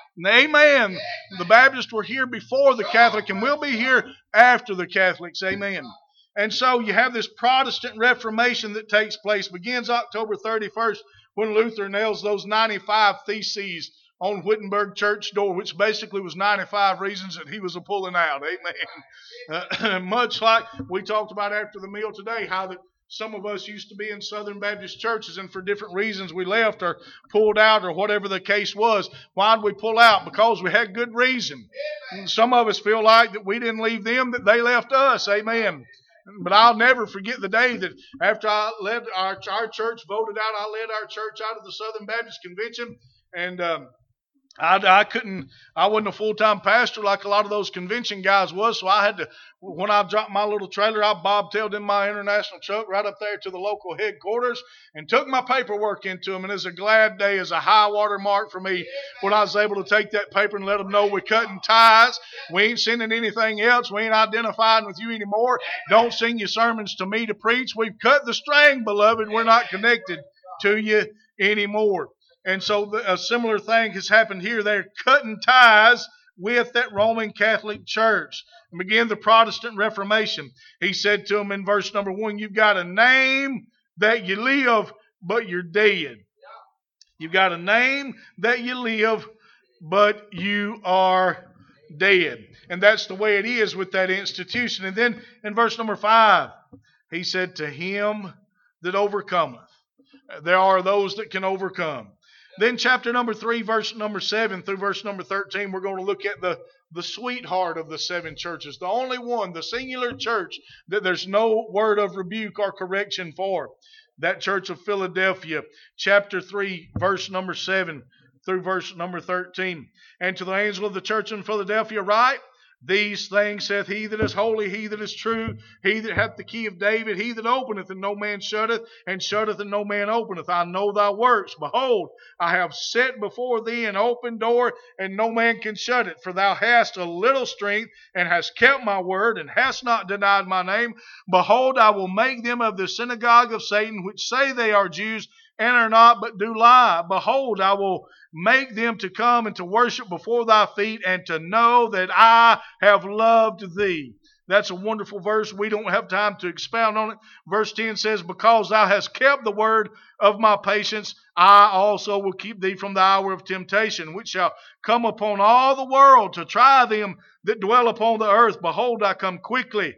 Amen. The Baptists were here before the Catholic, and we'll be here after the Catholics. Amen. And so you have this Protestant Reformation that takes place. Begins October thirty-first when Luther nails those ninety-five theses on Wittenberg church door, which basically was ninety-five reasons that he was a pulling out. Amen. Uh, much like we talked about after the meal today, how that some of us used to be in Southern Baptist churches, and for different reasons we left or pulled out or whatever the case was. Why did we pull out? Because we had good reason. And some of us feel like that we didn't leave them, that they left us. Amen. But I'll never forget the day that after I led our, our church, voted out, I led our church out of the Southern Baptist Convention. And um, I, I couldn't, I wasn't a full-time pastor like a lot of those convention guys was. So I had to, when I dropped my little trailer, I bobtailed in my international truck right up there to the local headquarters and took my paperwork into them. And it's a glad day, it's a high water mark for me when I was able to take that paper and let them know we're cutting ties. We ain't sending anything else. We ain't identifying with you anymore. Don't sing your sermons to me to preach. We've cut the string, beloved. We're not connected to you anymore. And so a similar thing has happened here. They're cutting ties with that Roman Catholic Church. And begin the Protestant Reformation. He said to them in verse number one, you've got a name that you live, but you're dead. You've got a name that you live, but you are dead. And that's the way it is with that institution. And then in verse number five, he said, to him that overcometh. There are those that can overcome. Then chapter number three, verse number seven through verse number thirteen, we're going to look at the, the sweetheart of the seven churches. The only one, the singular church that there's no word of rebuke or correction for. That church of Philadelphia, chapter three, verse number seven through verse number thirteen. And to the angel of the church in Philadelphia write, these things saith he that is holy, he that is true, he that hath the key of David, he that openeth and no man shutteth, and shutteth and no man openeth. I know thy works. Behold, I have set before thee an open door, and no man can shut it. For thou hast a little strength, and hast kept my word, and hast not denied my name. Behold, I will make them of the synagogue of Satan, which say they are Jews, and are not, but do lie. Behold, I will make them to come and to worship before thy feet, and to know that I have loved thee. That's a wonderful verse. We don't have time to expound on it. Verse ten says, because thou hast kept the word of my patience, I also will keep thee from the hour of temptation, which shall come upon all the world to try them that dwell upon the earth. Behold, I come quickly.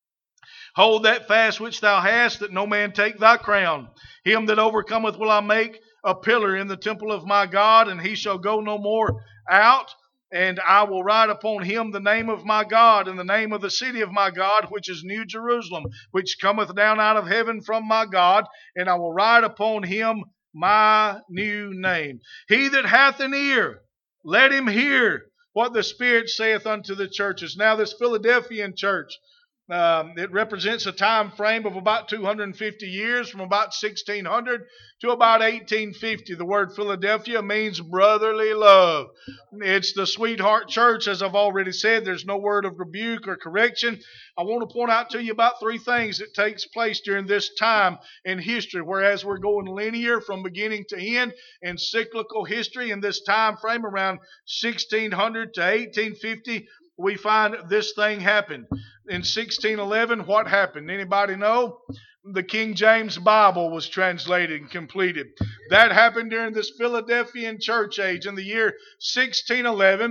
Hold that fast which thou hast, that no man take thy crown. Him that overcometh will I make a pillar in the temple of my God, and he shall go no more out. And I will write upon him the name of my God, and the name of the city of my God, which is New Jerusalem, which cometh down out of heaven from my God. And I will write upon him my new name. He that hath an ear, let him hear what the Spirit saith unto the churches. Now this Philadelphian church, Um, it represents a time frame of about two hundred fifty years, from about sixteen hundred to about eighteen fifty. The word Philadelphia means brotherly love. It's the sweetheart church, as I've already said. There's no word of rebuke or correction. I want to point out to you about three things that takes place during this time in history, whereas we're going linear from beginning to end in cyclical history. In this time frame around sixteen hundred to eighteen fifty, we find this thing happened. In sixteen eleven, what happened? Anybody know? The King James Bible was translated and completed. That happened during this Philadelphian church age. In the year sixteen eleven,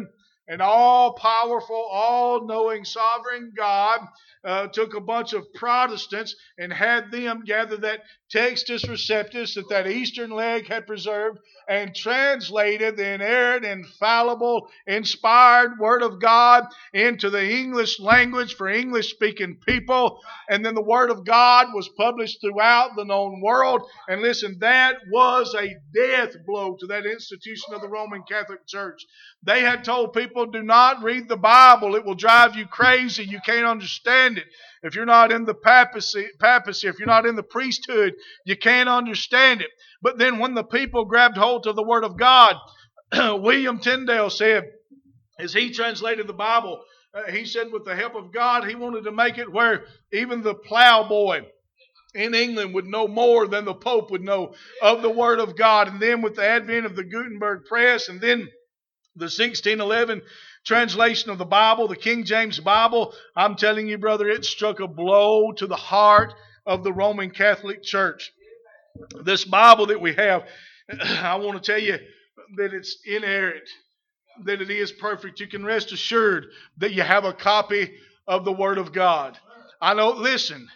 And all-powerful, all-knowing, sovereign God uh, took a bunch of Protestants and had them gather that Textus Receptus that that Eastern leg had preserved and translated the inerrant, infallible, inspired Word of God into the English language for English-speaking people. And then the Word of God was published throughout the known world. And listen, that was a death blow to that institution of the Roman Catholic Church. They had told people, do not read the Bible. It will drive you crazy. You can't understand it. If you're not in the papacy, papacy, if you're not in the priesthood, you can't understand it. But then when the people grabbed hold of the Word of God, William Tyndale said, as he translated the Bible, uh, he said with the help of God, he wanted to make it where even the plowboy in England would know more than the Pope would know of the Word of God. And then with the advent of the Gutenberg press, and then the sixteen eleven translation of the Bible, the King James Bible, I'm telling you, brother, it struck a blow to the heart of the Roman Catholic Church. This Bible that we have, I want to tell you that it's inerrant, that it is perfect. You can rest assured that you have a copy of the Word of God. I know, listen,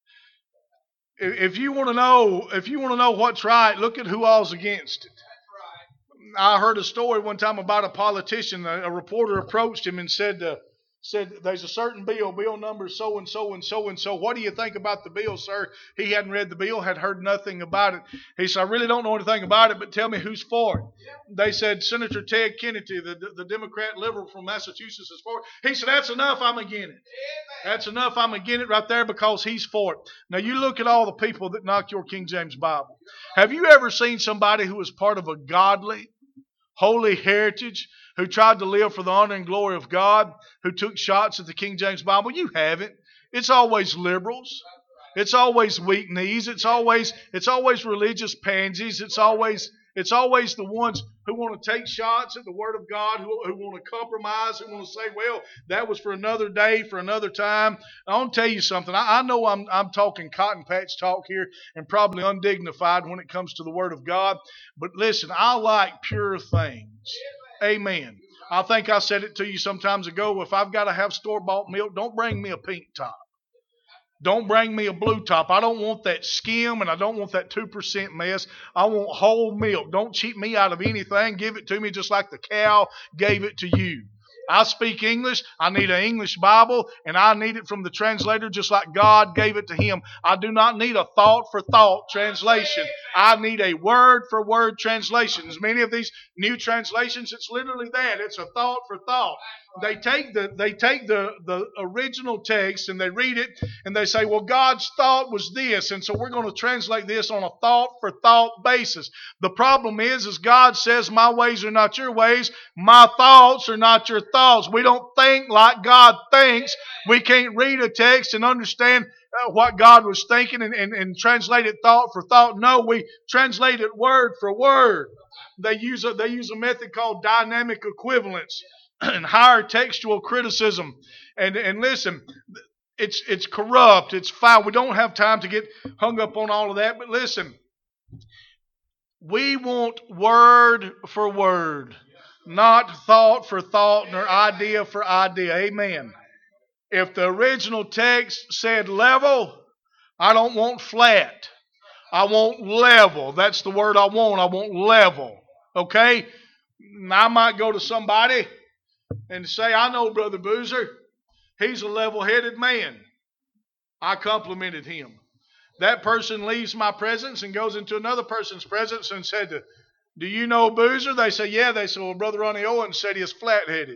if you want to know, if you want to know what's right, look at who all's against it. I heard a story one time about a politician. A, a reporter approached him and said, uh, said, there's a certain bill, bill number so and so and so and so. What do you think about the bill, sir? He hadn't read the bill, had heard nothing about it. He said, I really don't know anything about it, but tell me who's for it. They said, Senator Ted Kennedy, the, the Democrat liberal from Massachusetts, is for it. He said, that's enough, I'm against it. That's enough, I'm against it right there because he's for it. Now you look at all the people that knock your King James Bible. Have you ever seen somebody who was part of a godly, holy heritage, who tried to live for the honor and glory of God, who took shots at the King James Bible? You haven't. It's always liberals. It's always weak knees. It's always it's always religious pansies. It's always it's always the ones who want to take shots at the Word of God, who, who want to compromise, who want to say, well, that was for another day, for another time. I want to tell you something. I, I know I'm I'm talking cotton patch talk here and probably undignified when it comes to the Word of God. But listen, I like pure things. Amen. I think I said it to you sometimes ago. If I've got to have store-bought milk, don't bring me a pink top. Don't bring me a blue top. I don't want that skim and I don't want that two percent mess. I want whole milk. Don't cheat me out of anything. Give it to me just like the cow gave it to you. I speak English. I need an English Bible, and I need it from the translator just like God gave it to him. I do not need a thought-for-thought translation. I need a word-for-word translation. As many of these new translations, it's literally that. It's a thought-for-thought. They take the they take the, the original text and they read it and they say, well, God's thought was this, and so we're going to translate this on a thought-for-thought basis. The problem is, is God says, my ways are not your ways, my thoughts are not your thoughts. We don't think like God thinks. We can't read a text and understand uh, what God was thinking and, and, and translate it thought for thought. No, we translate it word for word. They use a, they use a method called dynamic equivalence and higher textual criticism. And and listen, it's it's corrupt, it's foul. We don't have time to get hung up on all of that, but listen, we want word for word, not thought for thought nor idea for idea. Amen. If the original text said level, I don't want flat. I want level. That's the word I want. I want level. Okay? I might go to somebody and say, I know Brother Boozer. He's a level-headed man. I complimented him. That person leaves my presence and goes into another person's presence and said, do you know Boozer? They say, yeah. They say, well, Brother Ronnie Owens said he is flat-headed.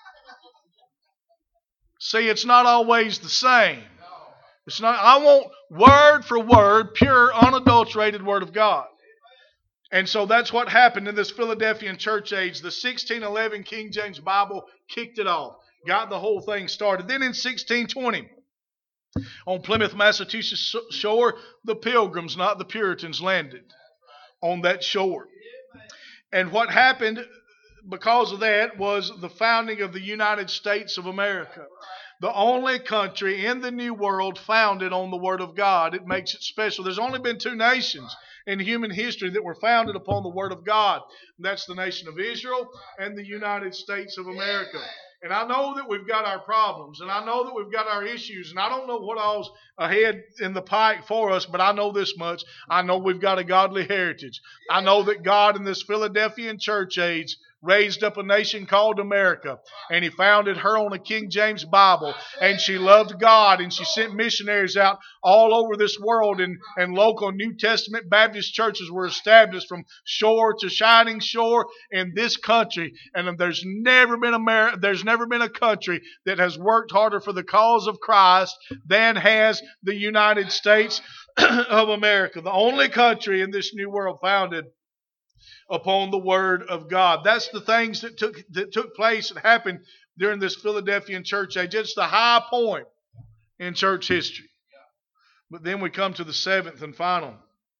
See, it's not always the same. It's not. I want word for word, pure, unadulterated Word of God. And so that's what happened in this Philadelphian church age. The sixteen eleven King James Bible kicked it off, got the whole thing started. Then in sixteen twenty, on Plymouth, Massachusetts shore, the Pilgrims, not the Puritans, landed on that shore. And what happened because of that was the founding of the United States of America. The only country in the New World founded on the Word of God. It makes it special. There's only been two nations in human history that were founded upon the Word of God. That's the nation of Israel and the United States of America. And I know that we've got our problems, and I know that we've got our issues, and I don't know what all's ahead in the pike for us, but I know this much. I know we've got a godly heritage. I know that God in this Philadelphian church age raised up a nation called America, and He founded her on a King James Bible, and she loved God, and she sent missionaries out all over this world, and, and local New Testament Baptist churches were established from shore to shining shore in this country. And there's never been a there's never been a country that has worked harder for the cause of Christ than has the United States of America, the only country in this new world founded upon the Word of God. That's the things that took that took place and happened during this Philadelphian church age. It's the high point in church history. But then we come to the seventh and final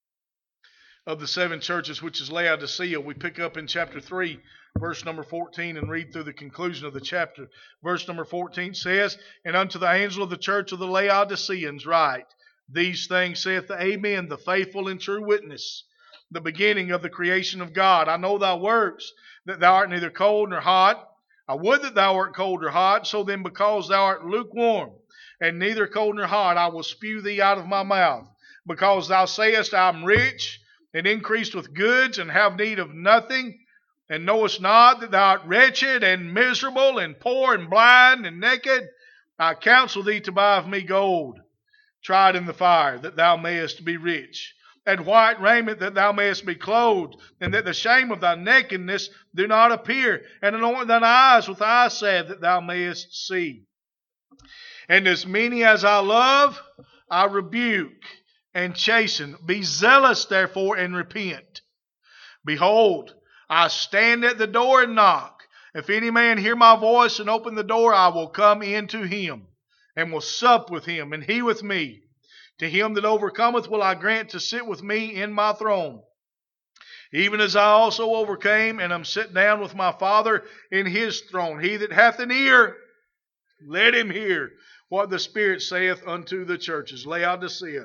of the seven churches, which is Laodicea. We pick up in chapter three, verse number fourteen, and read through the conclusion of the chapter. Verse number fourteen says, "And unto the angel of the church of the Laodiceans write, These things saith the Amen, the faithful and true witness, the beginning of the creation of God. I know thy works, that thou art neither cold nor hot. I would that thou wert cold or hot. So then, because thou art lukewarm, and neither cold nor hot, I will spew thee out of my mouth. Because thou sayest, I am rich, and increased with goods, and have need of nothing, and knowest not that thou art wretched, and miserable, and poor, and blind, and naked. I counsel thee to buy of me gold, tried in the fire, that thou mayest be rich, and white raiment, that thou mayest be clothed, and that the shame of thy nakedness do not appear, and anoint thine eyes with eye salve, that thou mayest see. And as many as I love, I rebuke and chasten. Be zealous, therefore, and repent. Behold, I stand at the door and knock. If any man hear my voice and open the door, I will come in to him, and will sup with him, and he with me. To him that overcometh will I grant to sit with me in my throne, even as I also overcame, and am set down with my Father in his throne. He that hath an ear, let him hear what the Spirit saith unto the churches." Laodicea,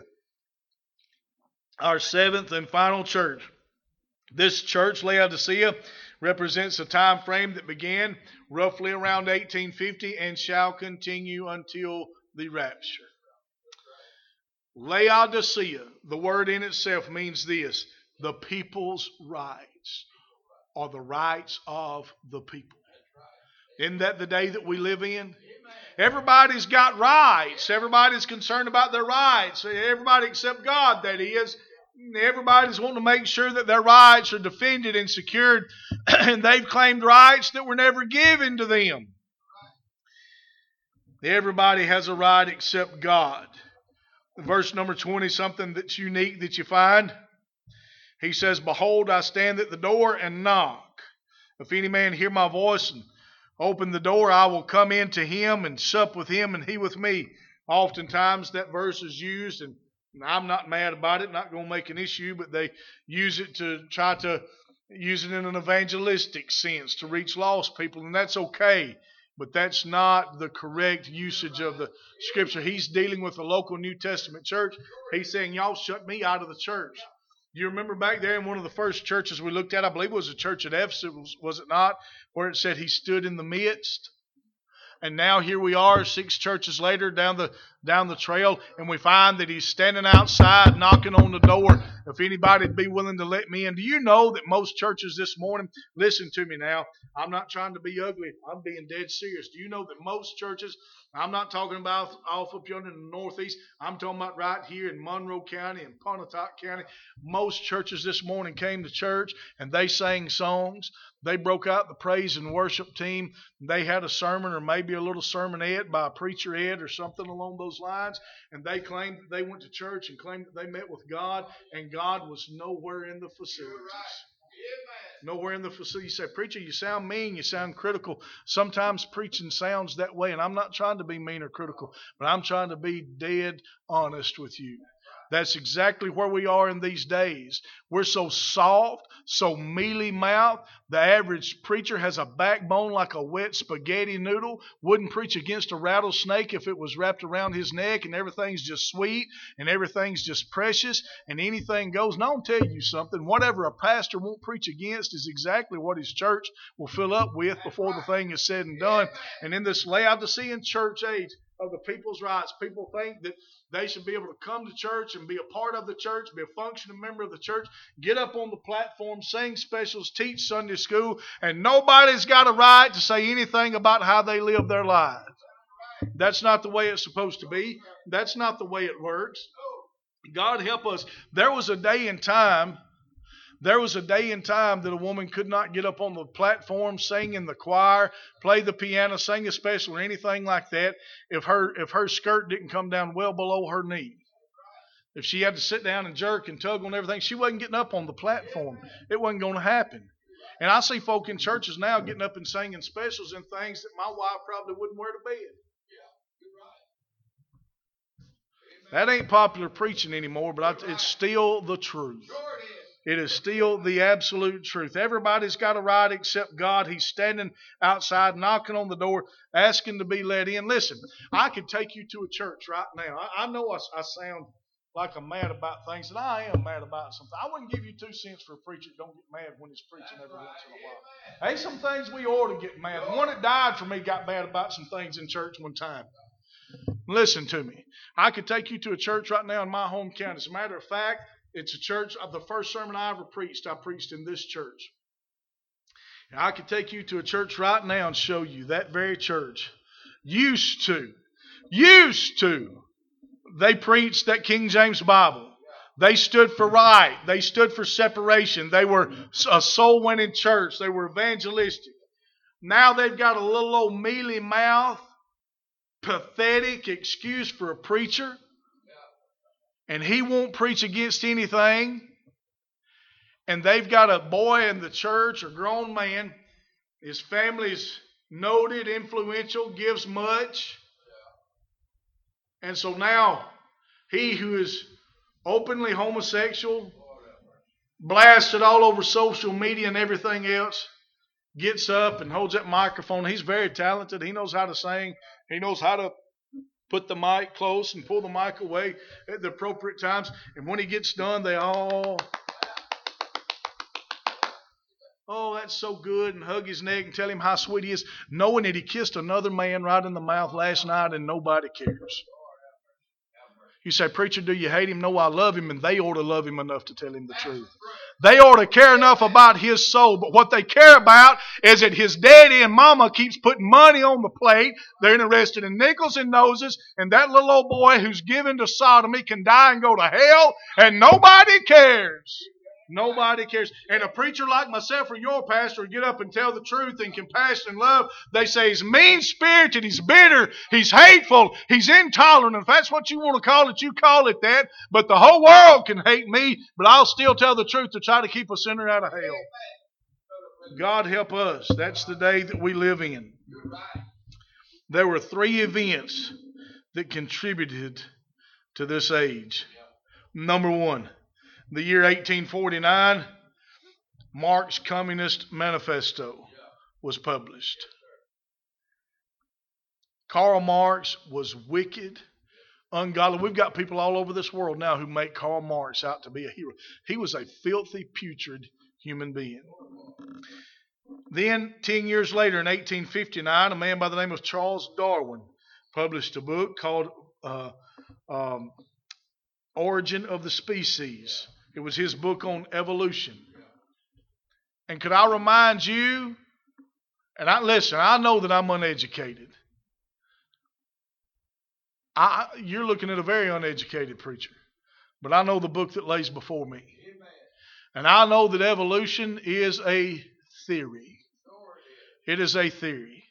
our seventh and final church. This church, Laodicea, represents a time frame that began roughly around eighteen fifty and shall continue until the rapture. Laodicea, the word in itself means this: the people's rights, or the rights of the people. Isn't that the day that we live in? Everybody's got rights. Everybody's concerned about their rights. Everybody except God, that is. Everybody's wanting to make sure that their rights are defended and secured, and they've claimed rights that were never given to them. Everybody has a right except God. Verse number twenty, something that's unique that you find. He says, "Behold, I stand at the door and knock. If any man hear my voice and open the door, I will come in to him and sup with him and he with me." Oftentimes that verse is used, and I'm not mad about it, not going to make an issue, but they use it to try to use it in an evangelistic sense to reach lost people, and that's okay. But that's not the correct usage of the Scripture. He's dealing with a local New Testament church. He's saying, y'all shut me out of the church. Do you remember back there in one of the first churches we looked at, I believe it was a church at Ephesus, was it not, where it said he stood in the midst? And now here we are, six churches later down the down the trail, and we find that he's standing outside knocking on the door. If anybody'd be willing to let me in. Do you know that most churches this morning, listen to me now, I'm not trying to be ugly, I'm being dead serious. Do you know that most churches, I'm not talking about off up yonder in the northeast, I'm talking about right here in Monroe County and Pontotoc County, most churches this morning came to church and they sang songs. They broke out the praise and worship team. They had a sermon or maybe a little sermonette by a preacher ed or something along those lines. And they claimed that they went to church and claimed that they met with God. And God was nowhere in the facilities. Nowhere in the facility. You say, "Preacher, you sound mean. You sound critical." Sometimes preaching sounds that way. And I'm not trying to be mean or critical. But I'm trying to be dead honest with you. That's exactly where we are in these days. We're so soft, so mealy-mouthed. The average preacher has a backbone like a wet spaghetti noodle. Wouldn't preach against a rattlesnake if it was wrapped around his neck and everything's just sweet and everything's just precious and anything goes. And I'll tell you something. Whatever a pastor won't preach against is exactly what his church will fill up with before the thing is said and done. And in this Laodicean church age of the people's rights, people think that they should be able to come to church and be a part of the church, be a functioning member of the church, get up on the platform, sing specials, teach Sunday school, and nobody's got a right to say anything about how they live their lives. That's not the way it's supposed to be. That's not the way it works. God help us. There was a day and time There was a day and time that a woman could not get up on the platform, sing in the choir, play the piano, sing a special, or anything like that if her if her skirt didn't come down well below her knee. If she had to sit down and jerk and tug on everything, she wasn't getting up on the platform. It wasn't going to happen. And I see folk in churches now getting up and singing specials and things that my wife probably wouldn't wear to bed. That ain't popular preaching anymore, but it's still the truth. It is still the absolute truth. Everybody's got a right except God. He's standing outside, knocking on the door, asking to be let in. Listen, I could take you to a church right now. I, I know I, I sound like I'm mad about things, and I am mad about something. I wouldn't give you two cents for a preacher that don't get mad when he's preaching every once in a while. Hey, some things we ought to get mad. The one that died for me got mad about some things in church one time. Listen to me. I could take you to a church right now in my home county. As a matter of fact, it's a church. The first sermon I ever preached, I preached in this church. And I could take you to a church right now and show you that very church used to, used to, they preached that King James Bible. They stood for right. They stood for separation. They were a soul-winning church. They were evangelistic. Now they've got a little old mealy mouth, pathetic excuse for a preacher. And he won't preach against anything. And they've got a boy in the church, a grown man. His family's noted, influential, gives much. And so now, he who is openly homosexual, blasted all over social media and everything else, gets up and holds that microphone. He's very talented. He knows how to sing. He knows how to put the mic close and pull the mic away at the appropriate times. And when he gets done, they all, oh, that's so good, and hug his neck and tell him how sweet he is, knowing that he kissed another man right in the mouth last night and nobody cares. You say, preacher, do you hate him? No, I love him, and they ought to love him enough to tell him the truth. They ought to care enough about his soul, but what they care about is that his daddy and mama keeps putting money on the plate. They're interested in nickels and noses, and that little old boy who's given to sodomy can die and go to hell, and nobody cares. Nobody cares. And a preacher like myself or your pastor get up and tell the truth in compassion and love. They say he's mean-spirited, he's bitter, he's hateful, he's intolerant. If that's what you want to call it, you call it that. But the whole world can hate me, but I'll still tell the truth to try to keep a sinner out of hell. God help us. That's the day that we live in. There were three events that contributed to this age. Number one, the year eighteen forty-nine, Marx's Communist Manifesto was published. Karl Marx was wicked, ungodly. We've got people all over this world now who make Karl Marx out to be a hero. He was a filthy, putrid human being. Then, ten years later, in eighteen fifty-nine, a man by the name of Charles Darwin published a book called uh, um, Origin of the Species. It was his book on evolution. And could I remind you, and I listen, I know that I'm uneducated. I, you're looking at a very uneducated preacher. But I know the book that lays before me. And I know that evolution is a theory. It is a theory.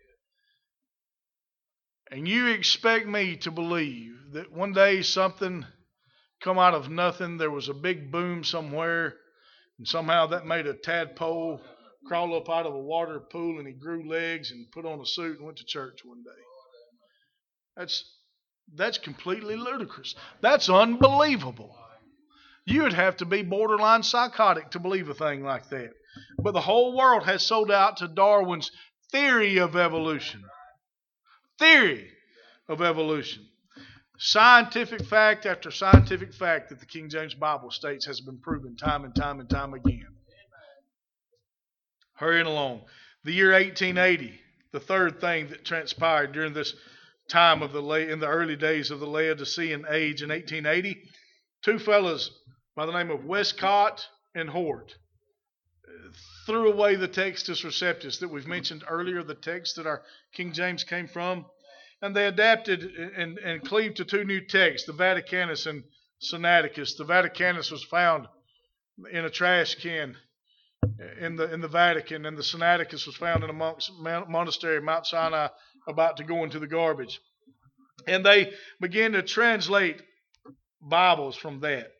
And you expect me to believe that one day something come out of nothing, there was a big boom somewhere, and somehow that made a tadpole crawl up out of a water pool, and he grew legs and put on a suit and went to church one day. That's That's completely ludicrous. That's unbelievable. You would have to be borderline psychotic to believe a thing like that. But the whole world has sold out to Darwin's theory of evolution. Theory of evolution. Scientific fact after scientific fact that the King James Bible states has been proven time and time and time again. Hurrying along. The year eighteen eighty, the third thing that transpired during this time of the in the early days of the Laodicean age in eighteen eighty, two fellas by the name of Westcott and Hort threw away the Textus Receptus that we've mentioned earlier, the text that our King James came from, and they adapted and, and cleaved to two new texts, the Vaticanus and Sinaiticus. The Vaticanus was found in a trash can in the in the Vatican, and the Sinaiticus was found in a monk's monastery, Mount Sinai, about to go into the garbage. And they began to translate Bibles from that.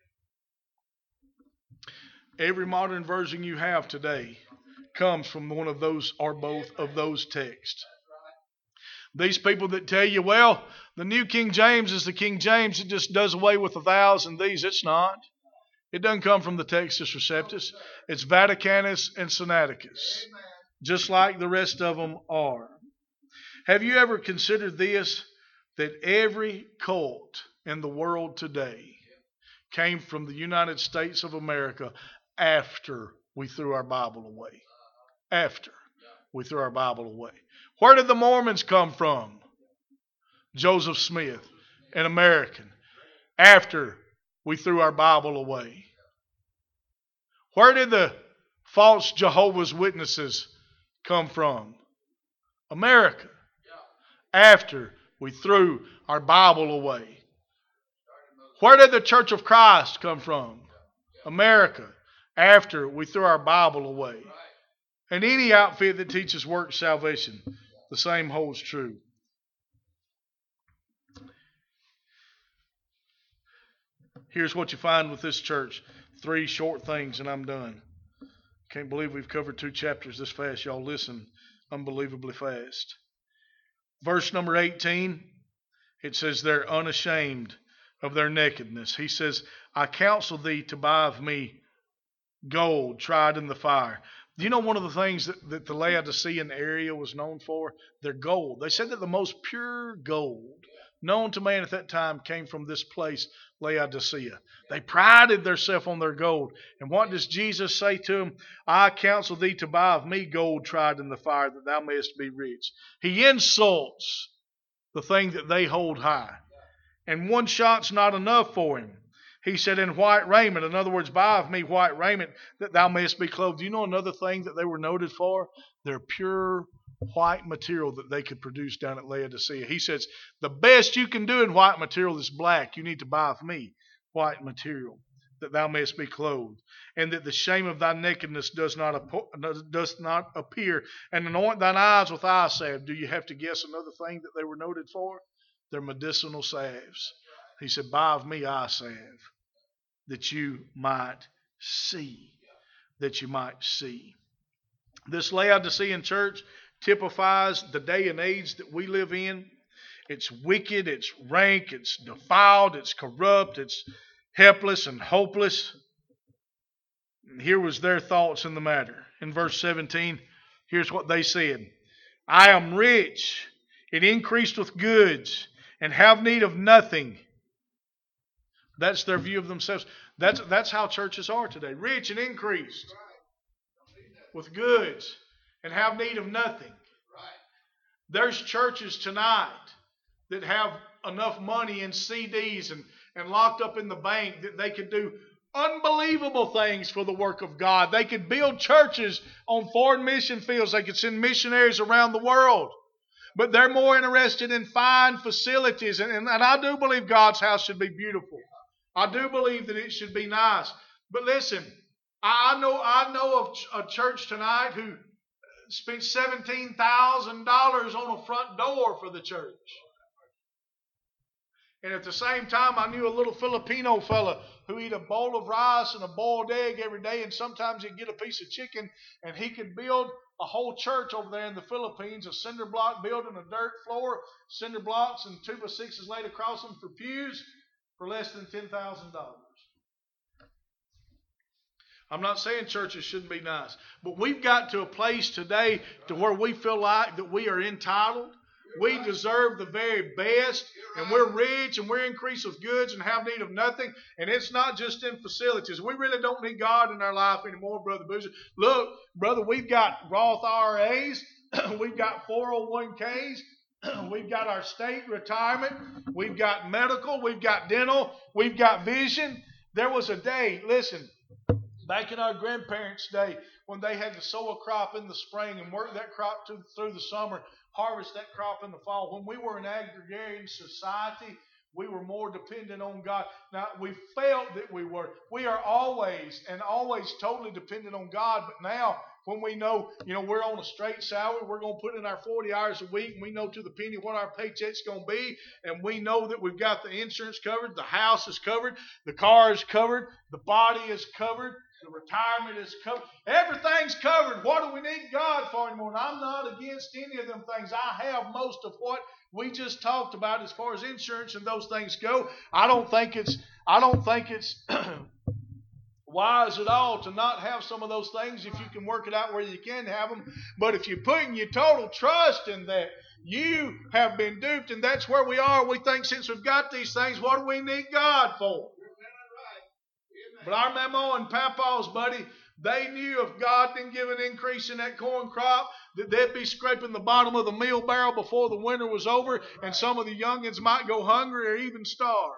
Every modern version you have today comes from one of those or both of those texts. These people that tell you, well, the New King James is the King James, it just does away with the thous and these. It's not. It doesn't come from the Textus Receptus. It's Vaticanus and Sinaiticus, just like the rest of them are. Have you ever considered this, that every cult in the world today came from the United States of America after we threw our Bible away? After we threw our Bible away. Where did the Mormons come from? Joseph Smith, an American, after we threw our Bible away. Where did the false Jehovah's Witnesses come from? America, after we threw our Bible away. Where did the Church of Christ come from? America, after we threw our Bible away. And any outfit that teaches works salvation, the same holds true. Here's what you find with this church. Three short things and I'm done. Can't believe we've covered two chapters this fast. Y'all listen unbelievably fast. Verse number eighteen, it says they're unashamed of their nakedness. He says, I counsel thee to buy of me gold tried in the fire. Do you know one of the things that, that the Laodicean area was known for? Their gold. They said that the most pure gold known to man at that time came from this place, Laodicea. They prided themselves on their gold. And what does Jesus say to them? I counsel thee to buy of me gold tried in the fire, that thou mayest be rich. He insults the thing that they hold high. And one shot's not enough for him. He said, in white raiment, in other words, buy of me white raiment, that thou mayest be clothed. Do you know another thing that they were noted for? Their pure white material that they could produce down at Laodicea. He says, the best you can do in white material is black. You need to buy of me white material, that thou mayest be clothed, and that the shame of thy nakedness does not, does not appear, and anoint thine eyes with eye salve. Do you have to guess another thing that they were noted for? Their medicinal salves. He said, buy of me eye salve, that you might see, that you might see. This Laodicean church typifies the day and age that we live in. It's wicked, it's rank, it's defiled, it's corrupt, it's helpless and hopeless. And here was their thoughts in the matter. In verse seventeen, here's what they said. I am rich and increased with goods and have need of nothing. That's their view of themselves. That's, that's how churches are today. Rich and increased with goods and have need of nothing. There's churches tonight that have enough money in C Ds and, and locked up in the bank that they could do unbelievable things for the work of God. They could build churches on foreign mission fields. They could send missionaries around the world. But they're more interested in fine facilities. And, and, and I do believe God's house should be beautiful. I do believe that it should be nice. But listen, I, I know I know of a church tonight who spent seventeen thousand dollars on a front door for the church. And at the same time, I knew a little Filipino fella who eat a bowl of rice and a boiled egg every day, and sometimes he'd get a piece of chicken, and he could build a whole church over there in the Philippines, a cinder block building, a dirt floor, cinder blocks and two by sixes laid across them for pews for less than ten thousand dollars. I'm not saying churches shouldn't be nice, but we've got to a place today to where we feel like that we are entitled. We deserve the very best, and we're rich, and we're increased with goods and have need of nothing. And it's not just in facilities. We really don't need God in our life anymore, Brother Boozer. Look, brother, we've got Roth I R As. We've got four oh one Ks. We've got our state retirement. We've got medical. We've got dental. We've got vision. There was a day, listen, back in our grandparents' day, when they had to sow a crop in the spring and work that crop to, through the summer, harvest that crop in the fall. When we were an agrarian society, we were more dependent on God. Now, we felt that we were. We are always and always totally dependent on God. But now, when we know, you know, we're on a straight salary, we're going to put in our forty hours a week, and we know to the penny what our paycheck's going to be, and we know that we've got the insurance covered, the house is covered, the car is covered, the body is covered, the retirement is covered. Everything's covered. What do we need God for anymore? And I'm not against any of them things. I have most of what we just talked about as far as insurance and those things go. I don't think it's I don't think it's wise at all to not have some of those things if you can work it out where you can have them. But if you're putting your total trust in that, you have been duped, and that's where we are. We think since we've got these things, what do we need God for? But our mama and papa's buddy, they knew if God didn't give an increase in that corn crop, that they'd be scraping the bottom of the meal barrel before the winter was over, and some of the youngins might go hungry or even starve.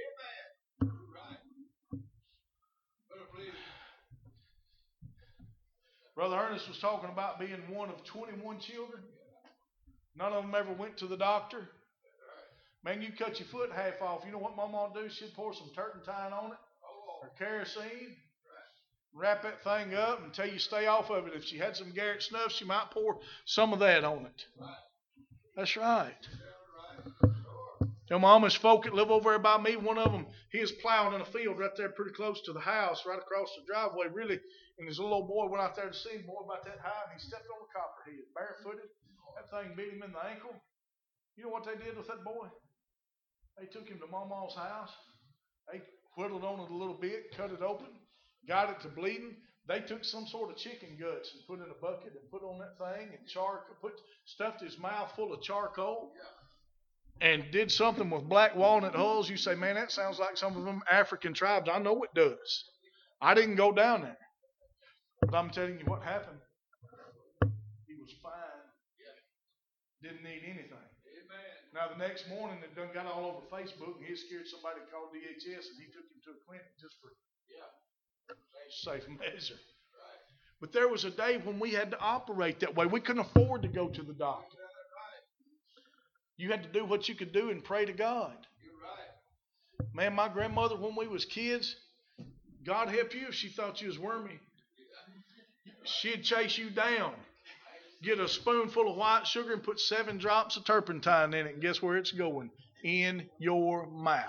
Brother Ernest was talking about being one of twenty-one children. None of them ever went to the doctor. Man, you cut your foot half off. You know what my mom would do? She'd pour some turpentine on it, or kerosene, wrap that thing up until you stay off of it. If she had some Garrett snuff, she might pour some of that on it. That's right. Them Amish folk that live over there by me, one of them, he was plowing in a field right there pretty close to the house, right across the driveway, really. And his little old boy went out there to see him, boy about that high, and he stepped on a copperhead, barefooted. That thing beat him in the ankle. You know what they did with that boy? They took him to Mama's house. They whittled on it a little bit, cut it open, got it to bleeding. They took some sort of chicken guts and put in a bucket and put on that thing and char, put stuffed his mouth full of charcoal and did something with black walnut hulls. You say, man, that sounds like some of them African tribes. I know it does. I didn't go down there. But I'm telling you what happened. He was fine. Didn't need anything. Now, the next morning, it done got all over Facebook, and he scared somebody to call D H S, and he took him to a clinic just for safe measure. But there was a day when we had to operate that way. We couldn't afford to go to the doctor. You had to do what you could do and pray to God. Man, my grandmother, when we was kids, God help you if she thought you was wormy. She'd chase you down, get a spoonful of white sugar and put seven drops of turpentine in it, and guess where it's going? In your mouth.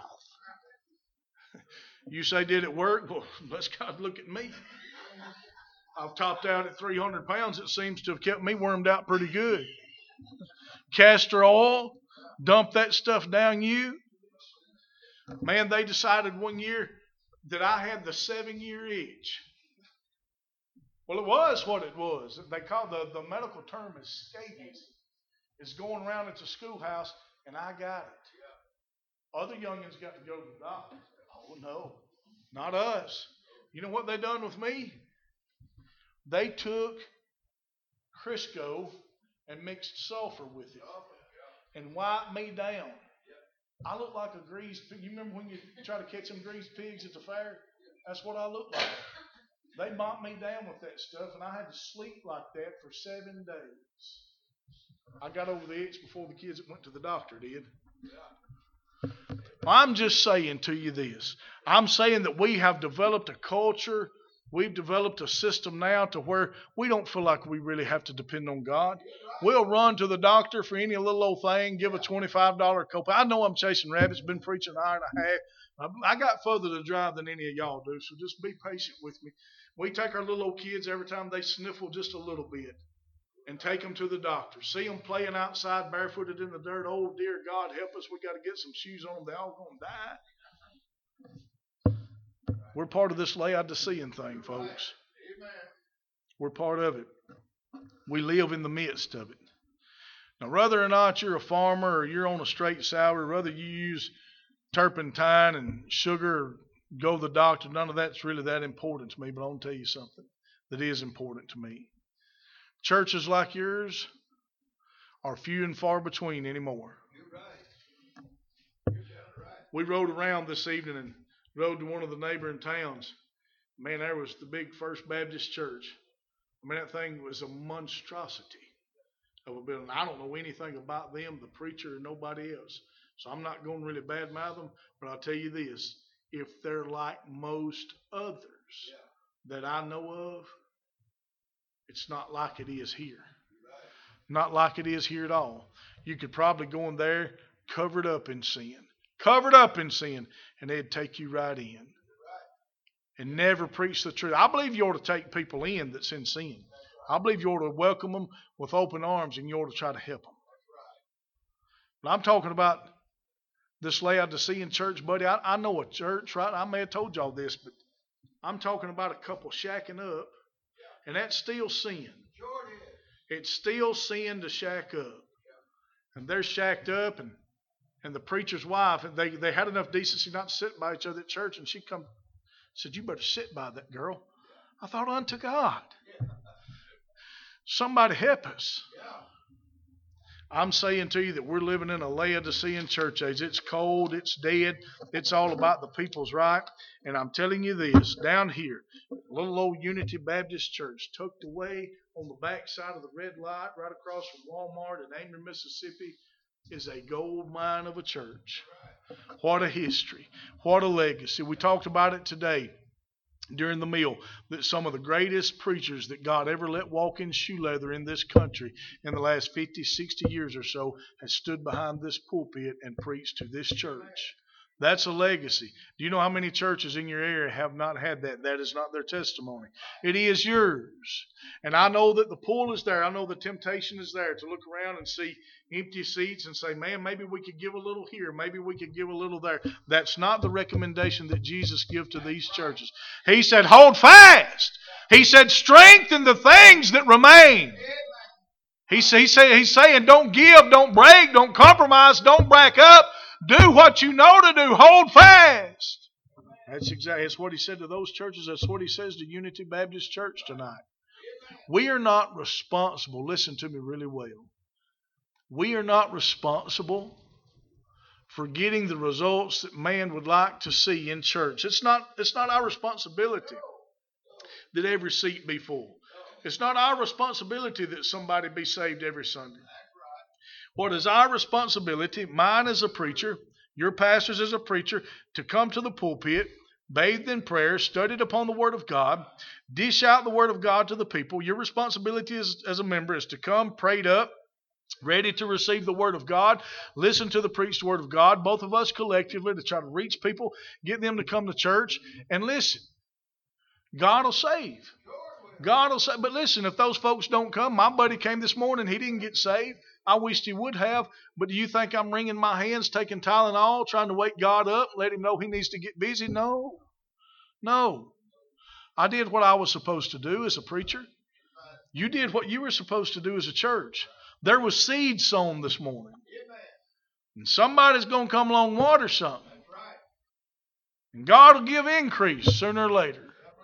You say, did it work? Well, bless God, look at me. I've topped out at three hundred pounds. It seems to have kept me wormed out pretty good. Castor oil, dump that stuff down you. Man, they decided one year that I had the seven-year itch. Well, it was what it was. They call the, the medical term is scabies. It's going around at the schoolhouse, and I got it. Other youngins got to go to the doctor. Oh, no, not us. You know what they done with me? They took Crisco and mixed sulfur with it and wiped me down. I look like a greased pig. You remember when you try to catch them greased pigs at the fair? That's what I look like. They mopped me down with that stuff, and I had to sleep like that for seven days. I got over the itch before the kids that went to the doctor did. I'm just saying to you this. I'm saying that we have developed a culture. We've developed a system now to where we don't feel like we really have to depend on God. We'll run to the doctor for any little old thing, give a twenty-five dollars copay. I know I'm chasing rabbits, been preaching an hour and a half. I got further to drive than any of y'all do, so just be patient with me. We take our little old kids every time they sniffle just a little bit. and take them to the doctor. See them playing outside barefooted in the dirt. Oh, dear God, help us. We got to get some shoes on them. They're all going to die. We're part of this Laodicean thing, folks. We're part of it. We live in the midst of it. Now, whether or not you're a farmer or you're on a straight salary, whether you use turpentine and sugar or go to the doctor, none of that's really that important to me, but I want to tell you something that is important to me. Churches like yours are few and far between anymore. You're right. You're right. We rode around this evening and rode to one of the neighboring towns. Man, there was the big First Baptist Church. I mean, that thing was a monstrosity of a building. I don't know anything about them, the preacher, or nobody else. So I'm not going to really badmouth them, but I'll tell you this. If they're like most others yeah. that I know of, it's not like it is here. Right. Not like it is here at all. You could probably go in there covered up in sin. Covered up in sin. And they'd take you right in. Right. And never preach the truth. I believe you ought to take people in that's in sin. Right. I believe you ought to welcome them with open arms and you ought to try to help them. Right. But I'm talking about this Laodicean church, buddy. I, I know a church, right? I may have told y'all this, but I'm talking about a couple shacking up. And that's still sin. It's still sin to shack up. And they're shacked up, and, and the preacher's wife, and they, they had enough decency not to sit by each other at church, and she come said, "You better sit by that girl." I thought, unto God. Somebody help us. I'm saying to you that we're living in a Laodicean church age. It's cold, it's dead, it's all about the people's right. And I'm telling you this, down here, little old Unity Baptist Church, tucked away on the back side of the red light, right across from Walmart in Amory, Mississippi, is a gold mine of a church. What a history. What a legacy. We talked about it today during the meal, that some of the greatest preachers that God ever let walk in shoe leather in this country in the last fifty, sixty years or so has stood behind this pulpit and preached to this church. That's a legacy. Do you know how many churches in your area have not had that? That is not their testimony. It is yours. And I know that the pull is there. I know the temptation is there to look around and see empty seats and say, man, maybe we could give a little here. Maybe we could give a little there. That's not the recommendation that Jesus gives to these churches. He said, hold fast. He said, strengthen the things that remain. He say, he say, he's saying, don't give, don't break, don't compromise, don't back up. Do what you know to do. Hold fast. That's exactly that's what he said to those churches. That's what he says to Unity Baptist Church tonight. We are not responsible. Listen to me really well. We are not responsible for getting the results that man would like to see in church. It's not, it's not our responsibility that every seat be full. It's not our responsibility that somebody be saved every Sunday. What is our responsibility, mine as a preacher, your pastors as a preacher, to come to the pulpit, bathed in prayer, studied upon the Word of God, dish out the Word of God to the people. Your responsibility as, as a member is to come prayed up, ready to receive the Word of God, listen to the preached Word of God, both of us collectively to try to reach people, get them to come to church, and listen. God will save. God will save. But listen, if those folks don't come, my buddy came this morning, he didn't get saved. I wished he would have, but do you think I'm wringing my hands, taking Tylenol, trying to wake God up, let him know he needs to get busy? No. No. I did what I was supposed to do as a preacher. You did what you were supposed to do as a church. There was seed sown this morning. And somebody's going to come along and water something. And God will give increase sooner or later.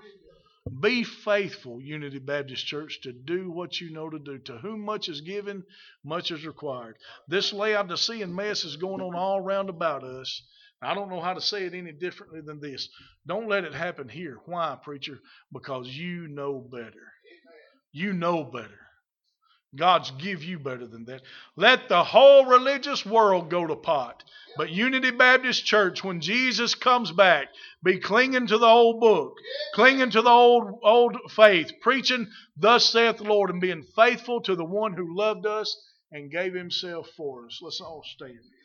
Be faithful, Unity Baptist Church, to do what you know to do. To whom much is given, much is required. This Laodicean mess is going on all round about us. I don't know how to say it any differently than this. Don't let it happen here. Why, preacher? Because you know better. You know better. God's give you better than that. Let the whole religious world go to pot. But Unity Baptist Church, when Jesus comes back, be clinging to the old book, clinging to the old old faith, preaching, thus saith the Lord, and being faithful to the one who loved us and gave himself for us. Let's all stand.